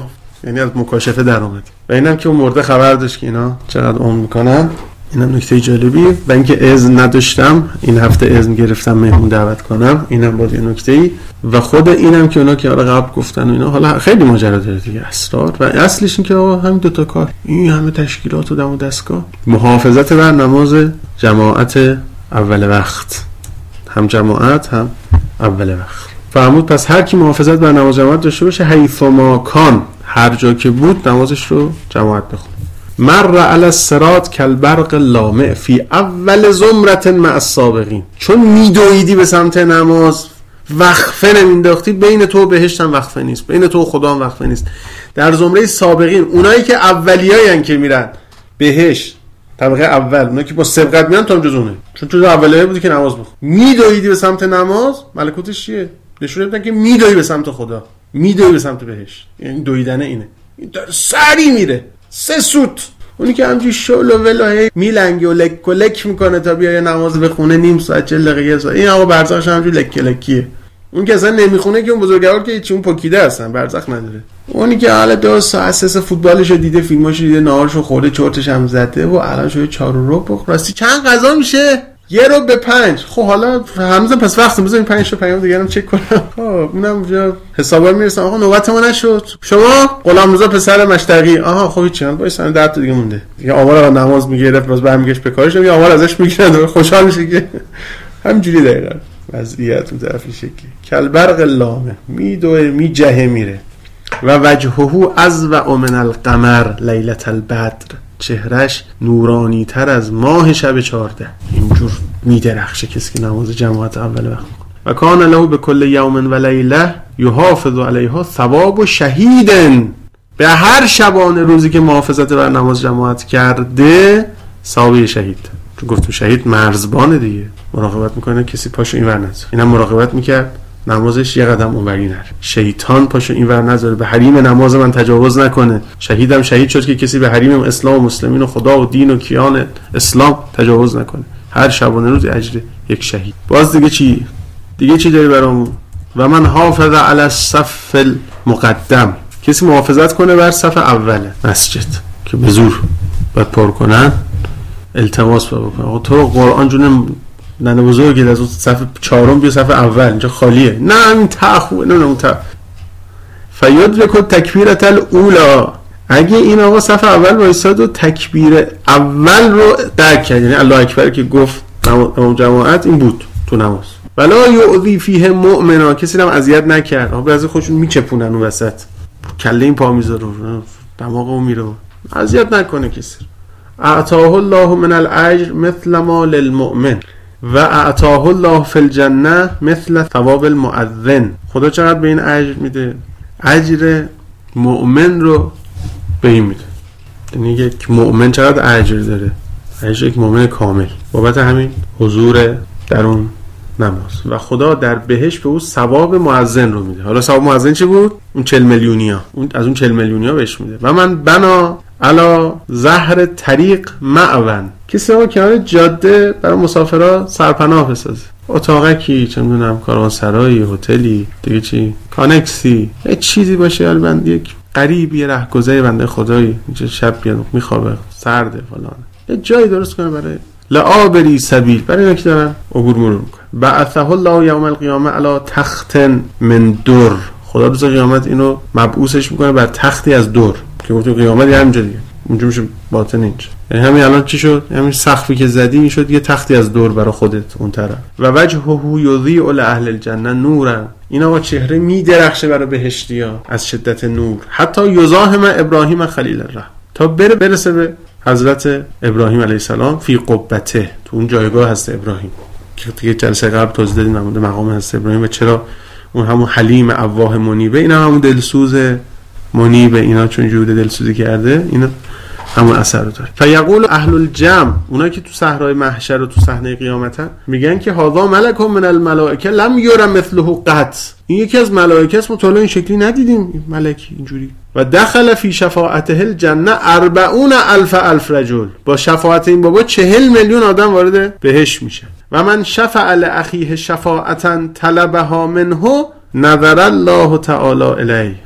یعنی از مکاشفه در اومد. و اینم که اون مرده خبر داشت که اینا چقدر عمر میکنن. اینم نکته جالبی. و اینکه اذن نداشتم این هفته اذن گرفتم مهمون دعوت کنم، اینم بود یه نکته‌ای. و خود اینم که اونا که آره قبل گفتن و اینا، حالا خیلی ماجرا داره دیگه، اسرار. و اصلش این که آقا همین دو تا کار، این همه تشکیلات و دم و دستگاه، محافظت بر نماز جماعت اول وقت، هم جماعت هم اول وقت. فرمود پس هر کی محافظت بر نماز جماعت داشته باشه، حیثما کان، هر جا که بود نمازش رو جماعت بخونه. مر علی الصراط کالبرق لامع فی اول زمرة مع السابقین. چون میدویدی به سمت نماز، وقفه نمینداختی، بین تو و بهشت هم وقفه نیست، بین تو و خدا هم وقفه نیست. در زمره سابقین، اونایی که اولیایی که میرن بهشت، طبقه اول، اونایی که با سبقت میان، تو هم جز اونه، چون تو اولیایی بودی که نماز بخون. میدویدی به سمت نماز، ملکوتش چیه؟ نشون میدن که میدوی به سمت خدا، میدوی به سمت بهشت. یعنی دویدن اینه، این در سری میره سه سوت. اونی که همجوری شل و ولایه میلنگه و لک و لک میکنه تا بیای نماز بخونه نیم ساعت چهل دقیقه یه ساعت، این آقا برزخش همجوری لک لکیه. اون که اصلا نمیخونه که اون بزرگوار که چون پوکیده هستن، برزخ نداره. اونی که حالا دو ساعت اساس فوتبالشو دیده، فیلماشو دیده، نهارشو خورده، چرتش هم زده و الان شده چهار و ربع. راستی چند غذا میشه؟ یه رو به پنج. خب حالا همزن پس وقت بزنیم پنج تا پیام دیگه هم چک کنم. خب اونم اونجا حسابا میرسم. آقا نوبت ما نشد. شما غلامرضا پسر مشتقی. آها خب هیچ چند وایس ده تا دیگه مونده. دیگه آمار نماز میگرفت، باز برمیگشت به کارش، یه آمار ازش میگیرن، خوشحال میشه که همینجوری دقیقاً وضعیت اون طرفی شکلی. کالبرق لامع، میدوه میجهه میره. و وجهه از و من القمر لیلة البدر، چهرش نورانی تر از ماه شب چهارده. اینجور میدرخشه کسی که نماز جماعت اول وقت میکنه. و کان له به کل یوم و لیله یحافظ علیها ثواب شهیدن، به هر شبانه روزی که محافظت بر نماز جماعت کرده ثواب شهید. چون گفتم شهید مرزبانه دیگه، مراقبت میکنه کسی پاشو اینور نذاره. اینم مراقبت میکرد نمازش یه قدم اونوری نره، شیطان پاشو اینور نذاره، به حریم نماز من تجاوز نکنه. شهیدم شهید شد که کسی به حریم اسلام و مسلمین و خدا و دین و کیان اسلام تجاوز نکنه. هر شبانه روز اجر یک شهید. باز دیگه چی دیگه چی داری برامون؟ و من حافظ علی الصف المقدم، کسی محافظت کنه بر صف اول مسجد که به زور باید پر کنن، التماس بکنه آقا تو قرآن جون ننه بزرگی از اون صف چهارم بیا صف اول، اینجا خالیه. نه این تخو نه اون تا فیدرک تکبیرة الاولی، اگه این آقا صف اول وایساد و تکبیر اول رو درک کرد، یعنی الله اکبر که گفت تمام جماعت این بود تو نماز. ولا یؤذی فیه مؤمنا، کسی هم اذیت نکرد. آقا بعضی خودشون میچپونن اون وسط، کله این پا میذاره دماغو میره، اذیت نکنه کسی. اعطاه الله من الاجر مثل ما للمؤمن و اعطاه الله فی الجنه مثل ثواب المؤذن. خدا چقدر به این اجر میده؟ اجر مؤمن رو به این میده. یعنی یک مؤمن چقدر اجر داره؟ اجر یک مؤمن کامل بابت همین حضور در اون نماز. و خدا در بهشت به اون ثواب مؤذن رو میده. حالا ثواب مؤذن چی بود؟ اون چهل میلیونیا، اون از اون چهل میلیونیا بهش میده. و من بنا علا ظهر طریق معون، کسی ها کنار جاده برای مسافرها سرپناه بسازه، اتاقکی، چه میدونم کاروانسرایی، هتلی، دیگه چی، کانکسی، یه چیزی باشه. البته یک غریب، یه رهگذر بنده خدایی اینجا شب بیاد میخوابه، سرده فلان، یه جایی درست کنه برای لعابری سبیل، برای اینا که دارن عبور مرور میکنه. بعثه الله یوم القیامه علی تخت من در، خدا روز قیامت اینو مبعوثش میکنه بر تختی از در، که گفتیم قیامت یه همینجا دیگه، اونجا میشه باطن اینجا. یعنی همین الان چی شد؟ همین سقفی که زدی این شد یه تختی از دور برای خودت اون طرف. و وجهه یضیء لاهل الجنه نورا، این آقا چهره میدرخشه برای بهشتیا از شدت نور. حتی یزاحم ابراهیم خلیل الرحمن، تا بره برسه به حضرت ابراهیم علیه السلام فی قبته، تو اون جایگاه هست ابراهیم که دیگه جلسه قبل توضیح دادیم نمونده مقام هست ابراهیم و چرا اون همون حلیم اواه منیبه، اینا همون دلسوز منیبه، اینا چون جود دلسوزی کرده اینا همون اثر رو داره. فیقول اهل الجمع، اونایی که تو صحرای محشر و تو صحنه قیامتن، میگن که هذا ملک من الملائکه لم یرى مثله قط، این یکی از ملائکه است، ما تا این شکلی ندیدیم ملک اینجوری. و دخل فی شفاعته الجنه اربعون الف الف رجل، با شفاعت این بابا چهل میلیون آدم وارد بهشت میشه. و من شفع لاخیه شفاعتا طلبها منه نظر الله تعالی الیه،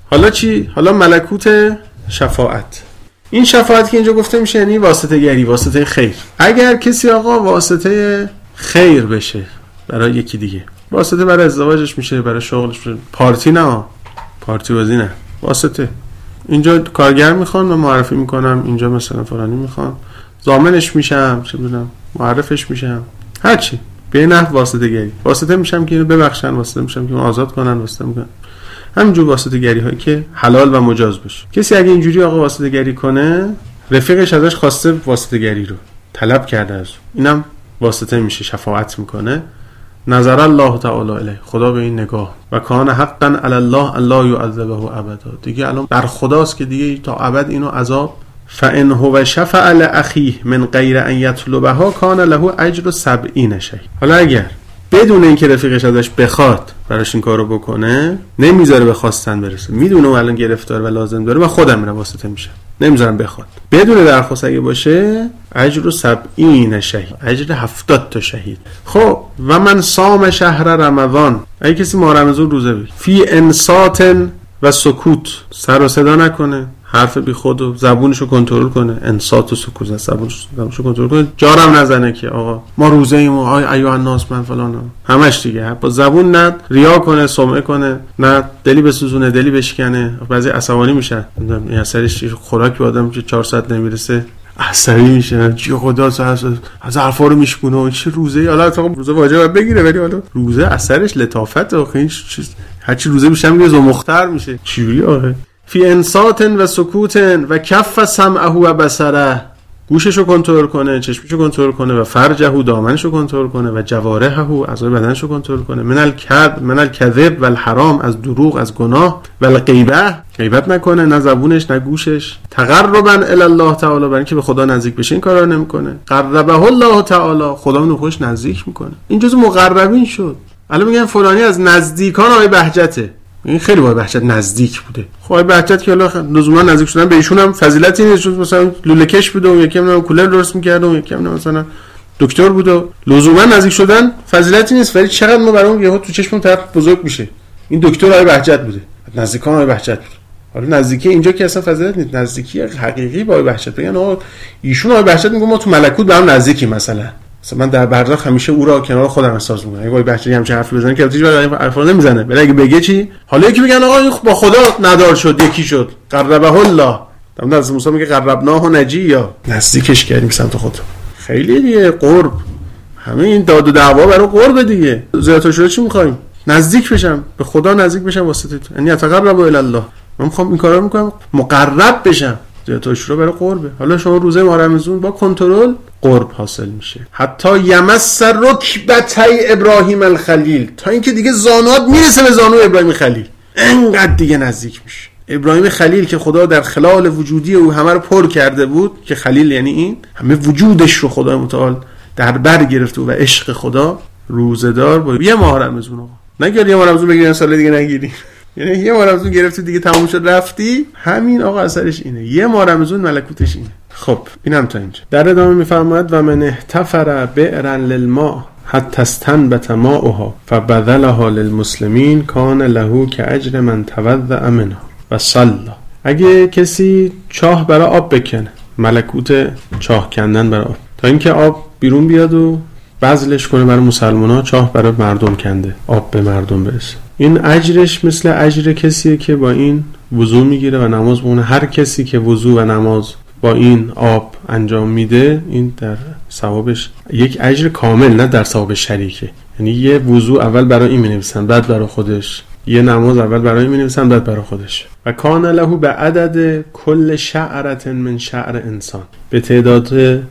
حالا چی؟ حالا ملکوت شفاعت. این شفاعت که اینجا گفته میشه یعنی واسطه گری، واسطه خیر. اگر کسی آقا واسطه خیر بشه برای یکی دیگه، واسطه برای ازدواجش میشه، برای شغلش میشه، پارتی نه، پارتی بازی نه، واسطه اینجا کارگر میخوان و معرفی میکنم، اینجا مثلا فلانی میخوان ضامنش میشم، چه بدونم معرفش میشم، هرچی به نحو واسطه گری. واسطه میشم که اینو ببخشن، واسطه میشم که اینو آزاد کنن، واسطه میکنن. همینجور واسطه گری هایی که حلال و مجاز بشه. کسی اگه اینجوری آقا واسطه گری کنه، رفیقش ازش خواسته واسطه گری رو طلب کرده از اینم واسطه میشه، شفاعت میکنه. نظر الله تعالی الیه، خدا به این نگاه، و کان حقا علی الله ان لا یعذبه ابدا، دیگه الان بر خداست که دیگه تا ابد اینو عذاب. فان هو شفع لاخیه من غیر ان یطلبها کان له اجر سبعین شهید. حالا اگر بدون اینکه رفیقش ازش بخواد براش این کارو بکنه، نمیذاره به خواستن برسه، میدونه الان گرفتار و لازم داره، من خودم میرم واسطه میشم، نمیذارم بخواد، بدون درخواست اگه باشه اجر سبعین شهید، اجر هفتاد تا شهید. خب و من صام شهر رمضان، اگه کسی ماه رمضان روزه بگیره، فی انصات و سکوت، سر و صدا نکنه، حرف بی خود و زبونشو کنترل کنه، انصات و سکوت، زبونشو کنترل کنه، جارم نزنه که آقا ما روزه ایم و آی ایوه الناس من فلانا، همش دیگه با زبون نه ریا کنه، سمعه کنه، نه دلی بسوزونه، دلی بشکنه، بعضی عصبانی میشن، این اثرش خوراک به آدم که چهار ساعت نمیرسه عصبی میشه، چی خدا از حرفا رو میشکونه، چه روزه. حالا تا روزه واجب بگیره، ولی حالا روزه اثرش لطافت، آخه این چیز هرچی روزه میشه میگه زمختر میشه، چیوری آخه. فی انصات و سکوت و کف سمعه و بصره، گوششو کنترل کنه، چشمشو کنترل کنه، و فرجهو، دامنشو کنترل کنه، و جوارحه، اعضای بدنشو کنترل کنه، من الکذب من الکذب و الحرام، از دروغ، از گناه، و الغیبه، غیبت نکنه، نه زبونش نه گوشش، تقربا الی الله تعالی، برای اینکه به خدا نزدیک بشه این کارا نمیکنه، قربه الله تعالی، خدا اونو خوش نزدیک میکنه، این جزء مقربین شد. الان میگن فلانی از نزدیکان آقای بهجته، این خیلی با بهجت نزدیک بوده. خب آقای بهجت که حالا لزوما نزدیک شدن به ایشون هم فضیلتی نیست، چون مثلا لوله کش بوده و یکی هم کولر درست می‌کرد و یکی هم مثلا دکتر بوده، لزوما نزدیک شدن فضیلتی نیست، ولی چقدر ما برام یهو تو چشمم طرف بزرگ میشه، این دکتر آقای بهجت بوده، نزدیکان آقای بهجت بود. حالا نزدیکی اینجا که اصلا فضیلت نیست، نزدیکی حقیقی با آقای بهجت. بگن آقا ایشون آقای بهجت میگه ما تو ملکوت به هم نزدیکی، مثلا مثلا من در برزخ همیشه او را کنار خودم احساس می‌کنم. اگه وای بچه‌ای همچین حرفی بزنه که البته هیچ حرفا نمیزنه، ولی اگه بگه چی؟ حالا یکی بگن آقا این با خدا ندار شد، یکی شد، قربه الله. در از موسی میگه قربناه و نجی، یا نزدیکش کردیم سمت خود. خیلی دیگه قرب، همه این داد و دعوا برای قرب دیگه. زیادت شده چی می‌خوایم؟ نزدیک بشم، به خدا نزدیک بشم واسطه تو. یعنی اتقرب الی الله، من می‌خوام این کارا رو می‌کنم مقرب بشم. زیادت شده برای قربه. حالا شما روزه ماه رمضان با کنترل قرب حاصل میشه. حتی یمس رکبتای ابراهیم الخلیل، تا اینکه دیگه زانوات میرسه به زانو ابراهیم خلیل، انقدر دیگه نزدیک میشه. ابراهیم خلیل که خدا در خلال وجودی او همه رو پر کرده بود، که خلیل یعنی این همه وجودش رو خدا متعال در بر گرفته و عشق خدا، روزدار با یه ماه رمضان. آقا نگیر یه ماه رمضان بگیرین سال دیگه نگیری، یعنی یه ماه رمضان گرفتی دیگه تموم شد رفتی، همین آقا اثرش اینه، یه ماه رمضان ملکوتش اینه. خب اینم تا اینجا. در ادامه میفرماید و من احتفر بئرا للماء حتی استنبت ماؤها فبذلها للمسلمین کان له کاجر من توضأ منها و صلی. اگه کسی چاه برای آب بکنه، ملکوت چاه کندن برای آب، تا اینکه آب بیرون بیاد و بذلش کنه برای مسلمان‌ها، چاه برای مردم کنده، آب به مردم برسه، این اجرش مثل اجر کسیه که با این وضو میگیره و نماز بخونه. هر کسی که وضو و نماز با این آب انجام میده، این در ثوابش یک اجر کامل، نه در ثواب شریکه. یعنی یه وضو اول برای این می‌نویسن، بعد برای خودش، یه نماز اول برای این می‌نویسن، بعد برای خودش. و کان له به عدد کل شعرة من شعر انسان، به تعداد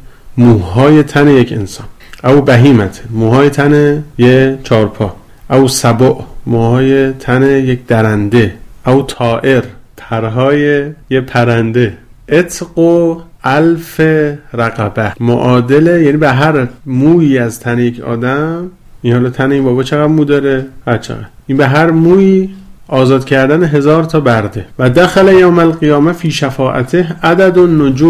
موهای تن یک انسان. او بهیمت، موهای تن یه چارپا. او سبع، موهای تن یک درنده. او طائر، پرهای یه پرنده. عتق و الف رقبه، معادله، یعنی به هر مویی از تن یک آدم، این حالا تن این بابا چقدر مو داره، هر چقدر، این به هر مویی آزاد کردن هزار تا برده. و دخل یوم القیامه فی شفاعته عدد النجوم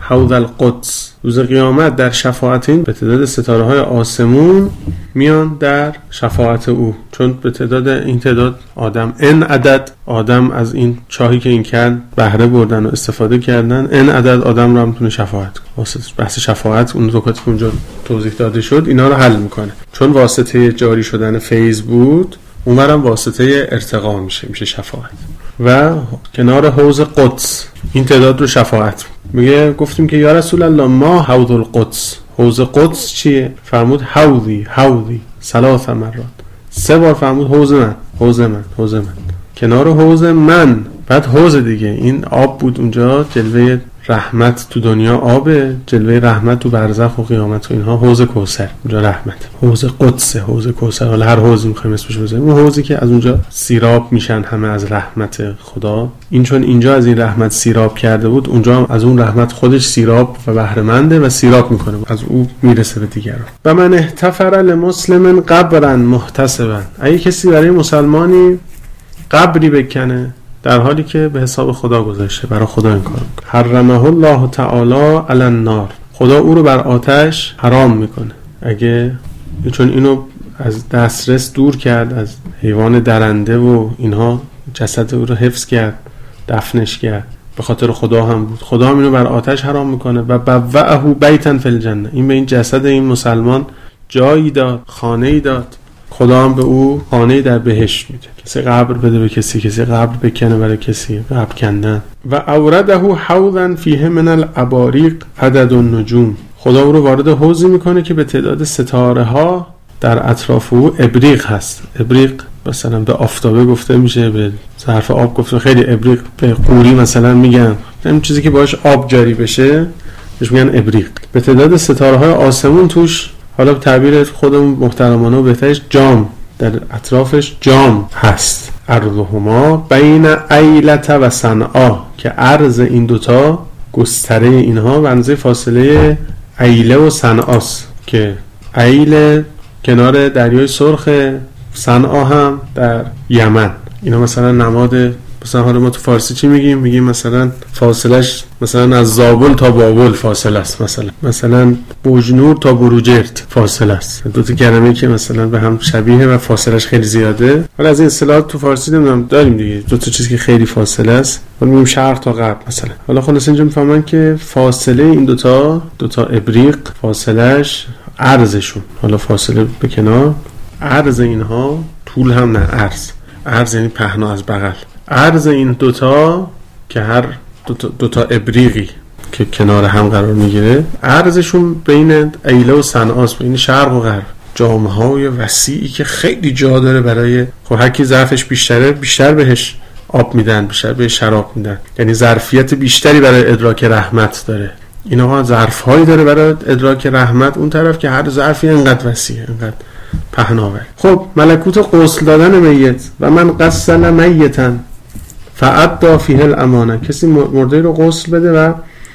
حوض القدس. روز قیامت در شفاعت این به تعداد ستاره های آسمون میان در شفاعت او، چون به تعداد این تعداد آدم ان عدد آدم از این چاهی که این کرد بهره بردن و استفاده کردن، ان عدد آدم رو هم میتونه شفاعت کنه. بحث شفاعت اون نکاتی که اونجا توضیح داده شد اینا رو حل میکنه، چون واسطه جاری شدن فیض بود اونورم واسطه ارتقا میشه میشه شفاعت. و کنار حوض قدس این تعداد رو شفاعت میگه. گفتیم که یا رسول الله ما حوض القدس، حوض قدس چیه؟ فرمود حوضی حوضی ثلاث مرات، سه بار فرمود حوض من حوض من حوض من کنار حوض من. بعد حوض دیگه این آب بود اونجا، جلوه رحمت تو دنیا آبه، جلوه رحمت تو برزخ و قیامت و اینها حوض کوثر، اونجا رحمت. حوض قدس، حوض کوثر، حالا هر حوضی میخوایم اسمش بذاریم، اون حوضی که از اونجا سیراب میشن همه از رحمت خدا. این چون اینجا از این رحمت سیراب کرده بود، اونجا هم از اون رحمت خودش سیراب و بهره منده و سیراب میکنه، از او میرسه به دیگران. و من احتفر لمسلم قبرا محتسبا، اگه کسی برای مسلمانی قبری بکنه در حالی که به حساب خدا گذاشته، برای خدا این کار میکنه، حرمه الله تعالی علی النار، خدا او رو بر آتش حرام میکنه. اگه چون اینو از دسترس دور کرد، از حیوان درنده و اینها جسد او رو حفظ کرد، دفنش کرد، به خاطر خدا هم بود، خدا هم اینو بر آتش حرام میکنه. و بوأه بیتا فی الجنه، این به این جسد این مسلمان جایی داد، خانه‌ای داد، خدا هم به او خانه‌ای در بهشت میده. کسی قبر بده به کسی، کسی قبر بکنه برای کسی، قبر کندن. و اورده حوضا فیه من الاباریق عدد النجوم، خدا او رو وارد حوضی میکنه که به تعداد ستاره ها در اطراف او ابریق هست. ابریق مثلا به آفتابه گفته میشه، به ظرف آب گفته، خیلی ابریق به قوری مثلا میگن، این چیزی که باهاش آب جاری بشه بهش میگن ابریق. به تعداد ستاره های آسمون توش، حالا تعبیر خودمون محترمانه و بهترش جام، در اطرافش جام هست. عرضهما بین ایلت و صنعا، که عرض این دوتا گستره اینها به اندازه فاصله ایله و صنعاست، که ایله کنار دریای سرخ، صنعا هم در یمن. اینا مثلا نماد، مثلا حالا ما تو فارسی چی میگیم؟ میگیم مثلا فاصلش مثلا از زابل تا بابل فاصله است، مثلا مثلا بوجنور تا بروجرد فاصله است، دو تا کلمه که مثلا به هم شبیه و فاصلش خیلی زیاده. حالا از این اصطلاحات تو فارسی نمیدونم داریم دیگه، دو تا چیزی که خیلی فاصله است، ما میگیم شرق تا غرب مثلا. حالا خلاص اینجا میفهمن که فاصله این دو تا دو تا ابریق فاصلش عرضشون، حالا فاصله به کنار، عرض اینها، طول هم نه، عرض عرض یعنی پهنا از بغل، عرض این دوتا که هر دوتا, دوتا ابریقی که کنار هم قرار میگیره، عرضشون بین ایله و صنعاست، بین شرق و غرب، جامهای وسیعی که خیلی جا داره برای، خب هر کی ظرفش بیشتره بیشتر بهش آب میدن، بیشتر بهش شراب میدن، یعنی ظرفیت بیشتری برای ادراک رحمت داره. اینها ظرفهایی داره برای ادراک رحمت، اون طرف که هر ظرفی انقدر وسیعه، انقدر پهناور. خب ملکوت غسل دادن میت. و من غسل میتا فأدى فیه الامانه، کسی مرده رو غسل بده و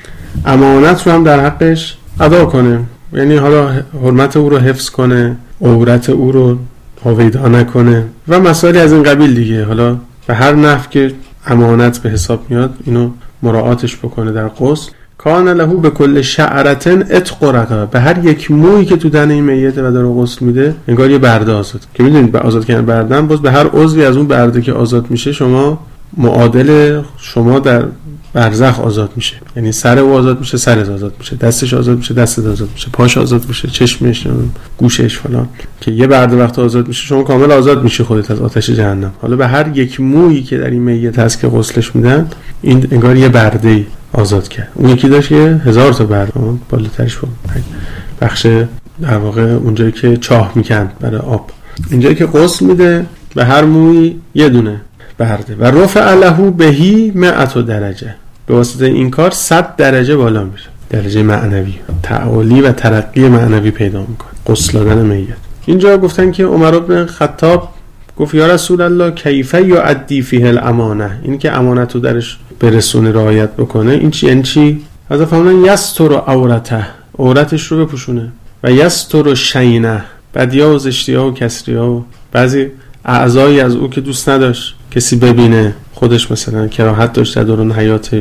امانت رو هم در حقش ادا کنه، یعنی حالا حرمت او رو حفظ کنه، عورت او رو هویدا نکنه و مسائلی از این قبیل دیگه. حالا به هر نحو که امانت به حساب میاد اینو مراعاتش بکنه در غسل. کان له به کل شعرتن اتق رقبه، به هر یک مویی که تو دهن این میته و داره غسل میده انگار یه برده آزاد. که میدونید به آزاد کردن بردن، باز به هر عضوی از اون برده که آزاد میشه شما معادل شما در برزخ آزاد میشه، یعنی سر او آزاد میشه، سرت آزاد میشه، دستش آزاد میشه، دستت آزاد میشه، پاش آزاد میشه، چشمش، گوشش فلان، که یه برده وقت آزاد میشه شما کامل آزاد میشه خودت از آتش جهنم. حالا به هر یک مویی که در این میت هست که غسلش میدن، این انگار یه برده آزاد کرد. اون یکی داشت که هزار تا برده، بالاترش بود بخش در واقع اونجایی که چاه میکند برای آب، اینجایی که غسل میده به هر موی یه دونه برده. و رفع له بهی مئة درجه، به واسطه این کار صد درجه بالا میره، درجه معنوی، تعالی و ترقی معنوی پیدا میکنه غسل دادن میت. اینجا گفتن که عمر بن خطاب گفت یا رسول الله کیف یعدی فیه الامانه، این که امانت رو درش برسونه رعایت بکنه، این چی؟ این چی؟ از فرمودن یستر عورته، عورتش رو بپوشونه، و یستر شینه، بدیا و زشتیا و کسریا و بعضی اعضایی از او که دوست نداشت کسی ببینه، خودش مثلا کراهت داشت در دوران حیاتش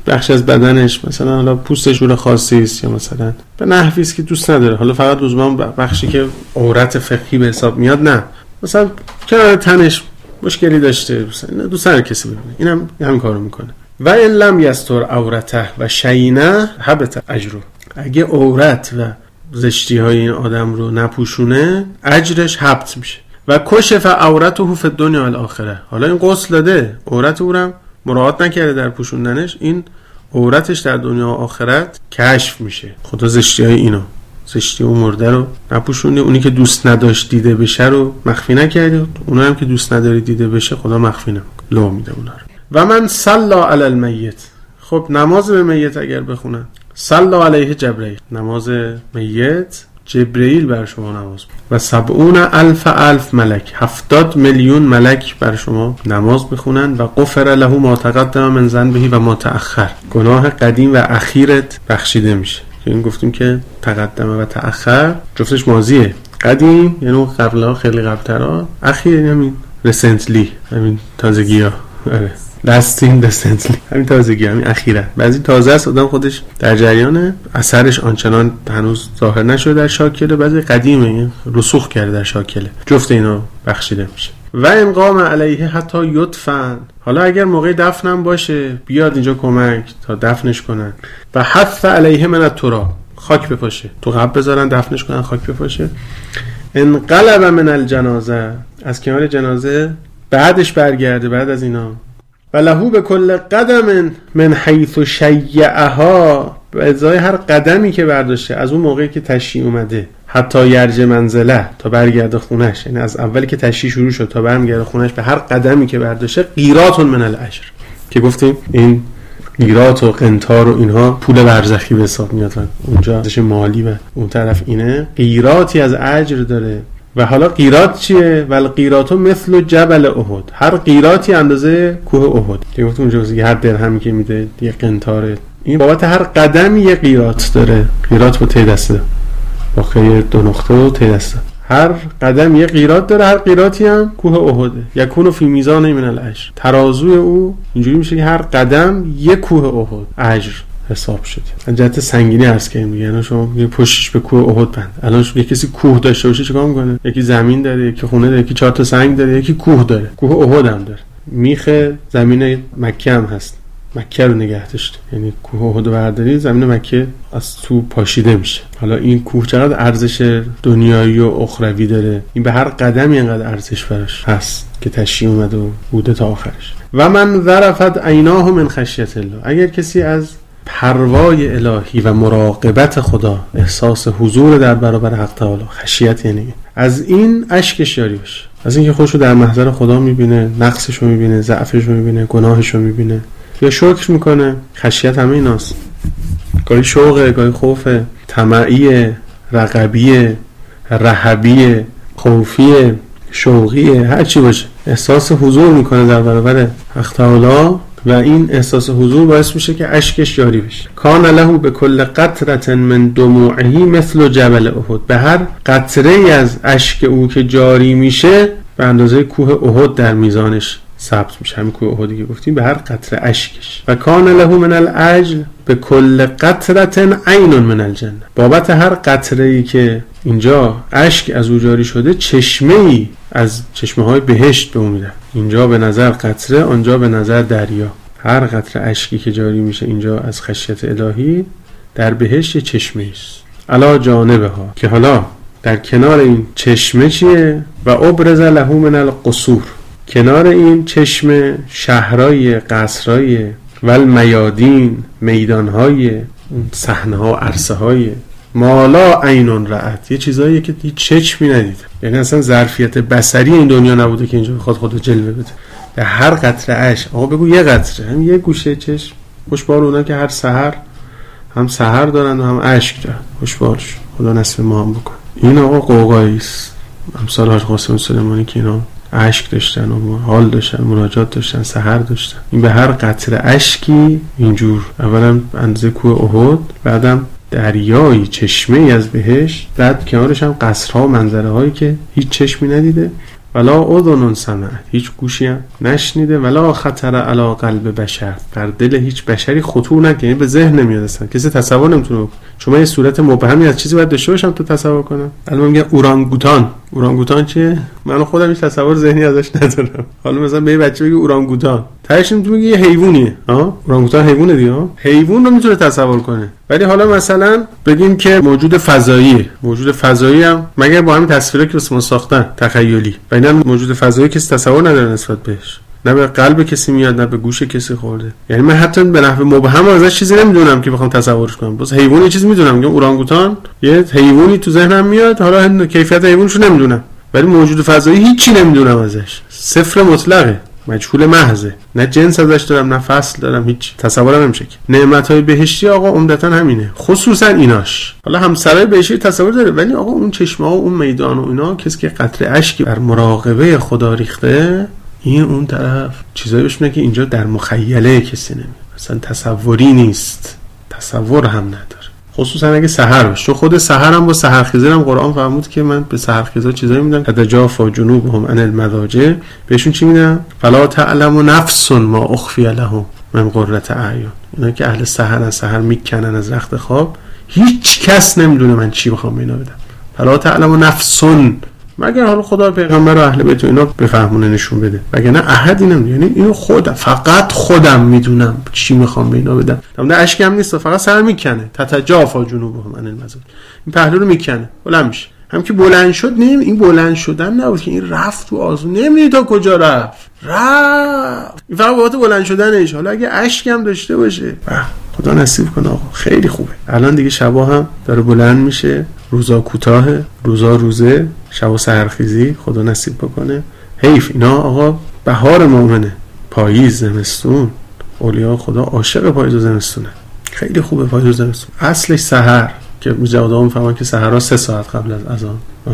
بخش از بدنش مثلا حالا پوستش شور خاصی است یا مثلا به نحوی است که دوست نداره، حالا فقط لزوما بخشی که عورت فقهی به حساب میاد، نه مثلا کنار تنش مشکلی داشته دوست نداره کسی ببینه، اینم همین کارو میکنه. و ان لم یستر عورته و شینه حبط اجره، اگه عورت و زشتی های این آدم رو نپوشونه اجرش حبط میشه. و کشف عورته فی الدنیا و الاخره، حالا این غسل داده عورت او رو مراعات نکرده در پوشوندنش، این عورتش در دنیا و آخرت کشف میشه. خدا زشتی های اینو، زشتی اون مرده رو نپوشونده، اونی که دوست نداشت دیده بشه رو مخفی نکرده، اونایی هم که دوست نداری دیده بشه خدا مخفی نمیکنه، لو میده اونا رو. و من صلی علی المیت، خب نماز به میت اگر بخونن، صلی علیه جبرئیل، نماز میت جبرئیل بر شما نماز، و سبعون الف الف ملک، هفتاد میلیون ملک بر شما نماز بخونن. و غفر له ما تقدم من ذنبه و ما تأخر، گناه قدیم و اخیرت بخشیده میشه. که این گفتیم که تقدمه و تأخر جفتش ماضیه، قدیم یعنی اون قبلها خیلی قبلترها، اخیر یعنی همین رسنتلی، همین تازگی ها، آره لاستین رسنتلی، همین تازگی، همین اخیرا. بعضی تازه است آدم خودش در جریانه، اثرش آنچنان هنوز ظاهر نشده در شاکله، بعضی قدیمه رسوخ کرده در شاکله، جفت اینا بخشیده میشه. و ان قام علیه حتی یدفن، حالا اگر موقع دفنم باشه بیاد اینجا کمک تا دفنش کنن. و حث علیه من التراب، خاک بپاشه، تو قبر بذارن دفنش کنن خاک بپاشه. انقلب من الجنازه، از کنار جنازه بعدش برگرده بعد از اینا. و لهو به کل قدم من حیث شیعها، به ازای هر قدمی که برداشته از اون موقعی که تشییع اومده، حتی یرج منزله، تا برگرده خونش، یعنی از اولی که تشییع شروع شد تا برمیگرده خونش، به هر قدمی که برداشته قیراط من الاجر، که گفتیم این قیراط و قنطار و اینها پول برزخی به حساب میاد، اونجا ارزش مالی و اون طرف اینه، قیراطی از اجر داره. و حالا قیراط چیه؟ ول قیراطو مثل جبل احد، هر قیراطی اندازه کوه احد، که گفتم اونجا واسه هر درهمی که میده یه قنطاره، این بابت هر قدمی یه قیراط داره، قیراط با ته دسته، با خیر دو نقطه و ته دسته، هر قدم یه قیراط داره، هر قیراطی هم کوه احده. یکونو فی میزان من الاجر، ترازوی او اینجوری میشه که هر قدم یه کوه احد اجر حساب شده. از جهت سنگینی عرض کردیم دیگه، یعنی شما یه پشتش به کوه احد بند، الان یه کسی کوه داشته باشه چیکار میکنه؟ یکی زمین داره، یکی خونه داره، یکی چهار تا سنگ داره، یکی کوه داره، کوه احد هم داره، میخ زمین مکه هم هست، مکه رو نگه داشته، یعنی کوه احد رو برداری زمین مکه از تو پاشیده میشه. حالا این کوه چقدر ارزش دنیایی و اخروی داره، این به هر قدمی اینقدر ارزش براش هست که تشییع اومده و بوده تا آخرش. و من ذرفت عیناه من خشیت الله، اگر کسی از پروای الهی و مراقبت خدا، احساس حضور در برابر حق تعالی، خشیت یعنی از این اشکش جاری بشه، از اینکه خودشو در محضر خدا میبینه، نقصشو میبینه، ضعفشو میبینه، گناهشو میبینه، یا شکر میکنه. خشیت همه ایناست، گاهی شوقه، گاهی خوفه، طمعیه، رغبیه، رهبیه، خوفیه، شوقیه، هر چی باشه، احساس حضور میکنه در برابر حق تعالی و این احساس حضور باعث میشه که اشکش جاری بشه. کان له به کل قطره من دموعه مثل جبل احد، به هر قطره از اشک او که جاری میشه به اندازه کوه احد در میزانش ثبت میشه، همین کوه احدی که گفتیم، به هر قطره اشکش. و کان له من الاجر به کل قطره عین من الجنه، بابت هر قطره ای که اینجا اشک از او جاری شده چشمه ای از چشمه های بهشت به اون میده، اینجا به نظر قطره، آنجا به نظر دریا. هر قطره اشکی که جاری میشه اینجا از خشیت الهی در بهشت چشمه است علا جانبه ها، که حالا در کنار این چشمه چیه؟ و ابرز له من القصور، کنار این چشمه شهرهای، قصرهای، والمیادین، میدانهای، صحنه‌ها، عرصه‌های، مالا عینون رأت، یه چیزایی که هیچ چشمی ندیده، یعنی اصلا ظرفیت بصری این دنیا نبوده که اینجا بخواد خودو جلوه بده. در هر قطره اش، آقا بگو یه قطره، هم یه گوشه چشم، خوشبال اونا که هر سحر هم سحر دارن و هم اشک دارن، خوشبالش، خدا نصیب ما هم بکن. این آقا قوقاییست، امثال حاج قاسم سلیمانی که اینا اشک داشتن و حال داشتن، مناجات داشتن، سحر داشتن. این به هر قطره اشکی اینجور، اولا اندازه کوه احد، بعدم دریایی، چشمه ای از بهشت، بعد کنارش هم قصرها و منظره هایی که هیچ چشمی ندیده. ولا اذن سمعت، هیچ گوشی هم نشنیده، ولا خطر علی قلب بشر، بر دل هیچ بشری خطور نکنه، به ذهن نمیاد اصلا، کسی تصور نمیتونه بکنه. چون من یه صورت مبهمی از چیزی باید داشته باشم تو تصور کنم. الان میگه اورانگوتان، اورانگوتان چیه؟ من خودم هیچ تصور ذهنی ازش ندارم. حالا مثلا به یه بچه بگی اورانگوتان، تهش تو میگه یه حیوانیه، ها اورانگوتان حیوانه دیگه، حیوان رو میتونه تصور کنه. ولی حالا مثلا بگیم که موجود فضاییه، موجود فضایی هم مگر با همین تصویری که واسه ما ساختن تخیلی، و اینا موجود فضایی کسی تصور نداره نسبت بهش، نه به قلب کسی میاد نه به گوش کسی خورده. یعنی من حتی به نحو مبهم ازش چیزی نمیدونم که بخوام تصورش کنم. بس حیوانی چیزی میدونم، میگم اورانگوتان یه حیوانی تو ذهنم میاد، حالا کیفیت حیوانشو نمیدونم، ولی موجود فضایی هیچی نمیدونم ازش، صفر مطلقه، مجهول محضه، نه جنس ازش دارم نه فصل دارم، هیچ تصورم نمیشه. نعمت‌های بهشتی آقا عمدتاً همینه، خصوصا ایناش. حالا همسرای بهشتی تصور داره، ولی آقا اون چشمه‌ها و اون میدان و اینا، کسی که قطره اشکی بر مراقبه خدا ریخته، این اون طرف چیزایی بهش میگه که اینجا در مخیله کسی نمیاد، اصلا تصوری نیست، تصور هم نداره. خصوصا اگه سحر باشه، چون خود سحر هم با سحرخیزی هم قرآن فرمود که من به سحرخیزا چیزایی میدم تتجافا جنوبهم عن المضاجع، بهشون چی میدم؟ فلا تعلم نفس ما اخفی لهم من قرة اعین. اینا که اهل سحرن، سحر میکنن از رخت خواب، هیچ کس نمیدونه من چی بخوام به اینا بدم. فلا تعلم نفس، مگر حالا خدا پیغمبر و اهل بیت اینا بفهمونه نشون بده، مگر نه احدی نمیدونه. یعنی اینو خودم، فقط خودم میدونم چی میخوام به اینا بدم. نه اشک هم نیست، فقط سر میکنه. تتجافا جنوبهم عن المضاجع، این پهلو رو میکنه، بلند میشه. هم که بلند شد، نیم این بلند شدن نبود که این رفت تو آسمون، نمیدونی تا کجا رفت رفت این فقط بابت بلند شدنش. حالا اگه اشک هم داشته باشه، خدا نصیب کنه آقا، خیلی خوبه. الان دیگه شبا هم داره بلند میشه، روزا کوتاهه، روزا روزه، شبا سحرخیزی، خدا نصیب بکنه. حیف اینا آقا، بهار مومنه، پاییز، زمستون، اولیاء خدا عاشق پاییز و زمستونه، خیلی خوبه پاییز و زمستون. اصلش سحر که مجاهدا میفهمن که سحرها سه ساعت قبل از اذان،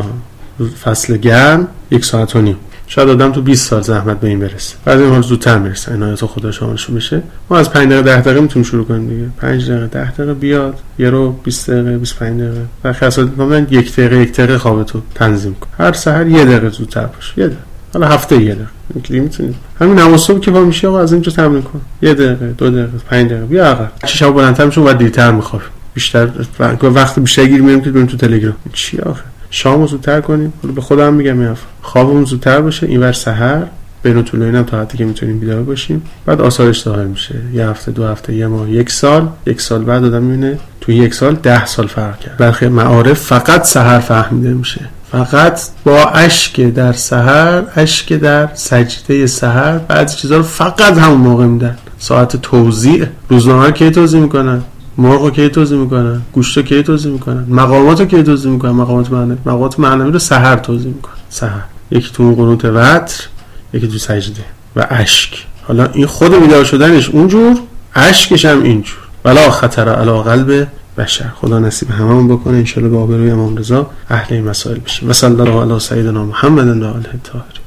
فصل گرم یک ساعت و نیم، شاید آدم تو بیست سال زحمت به این برسه، بعد این حال زودتر میرسه، عنایت خدا شاملشون بشه. ما از پنج دقیقه ده دقیقه میتونیم شروع کنیم دیگه، پنج دقیقه ده دقیقه بیاد، یه رو بیست دقیقه بیست و پنج دقیقه، و خاصه مثلا یک دقیقه یک دقیقه خوابتو تنظیم کن، هر سحر یه دقیقه زودتر باش، یه دقیقه، حالا هفته یه دقیقه اینکلی میتونید. همین نماز صبح که پا میشی آقا از اینجا تمرین کن، یه دقیقه دو دقیقه پنج دقیقه بیا عقب. چه شب بلندتر میشون و دیرتر میخوابیم، بیشتر وقت بیشتر گیر میاریم که بریم تو تلگرام. چی آخه شامو زودتر کنیم، حالا به خودم میگم میاف خوابمون زودتر باشه، اینور سحر بین طولوینم تا حدی که میتونیم بیدار باشیم، بعد آثارش ظاهر میشه. یه هفته، دو هفته، یه ماه، یک سال، یک سال بعد آدم میبینه تو یک سال ده سال فرق کرد. برخی معارف فقط سحر فهمیده میشه، فقط با اشک در سحر، اشک در سجده سحر، بعضی چیزا رو فقط همون موقع میدن. ساعت توزیع روزنامه رو کی توزیع میکنن، مرغو کی توزیع میکنن، گوشتو کی توزیع میکنن، مقاماتو کی توزیع میکنن، مقامات معنوی، مقامات معنوی رو سحر توزیع میکنن. سحر یکی تو قنوت وتر، یکی تو سجده و اشک. حالا این خود بیدار شدنش اونجور، اشکش هم اینجور. ولا خطر علی قلب بشر. خدا نصیب هممون بکنه ان شاء الله به آبروی امام رضا اهل این مسائل بشیم. و صلی الله علی سیدنا محمد و آله الطاهرین.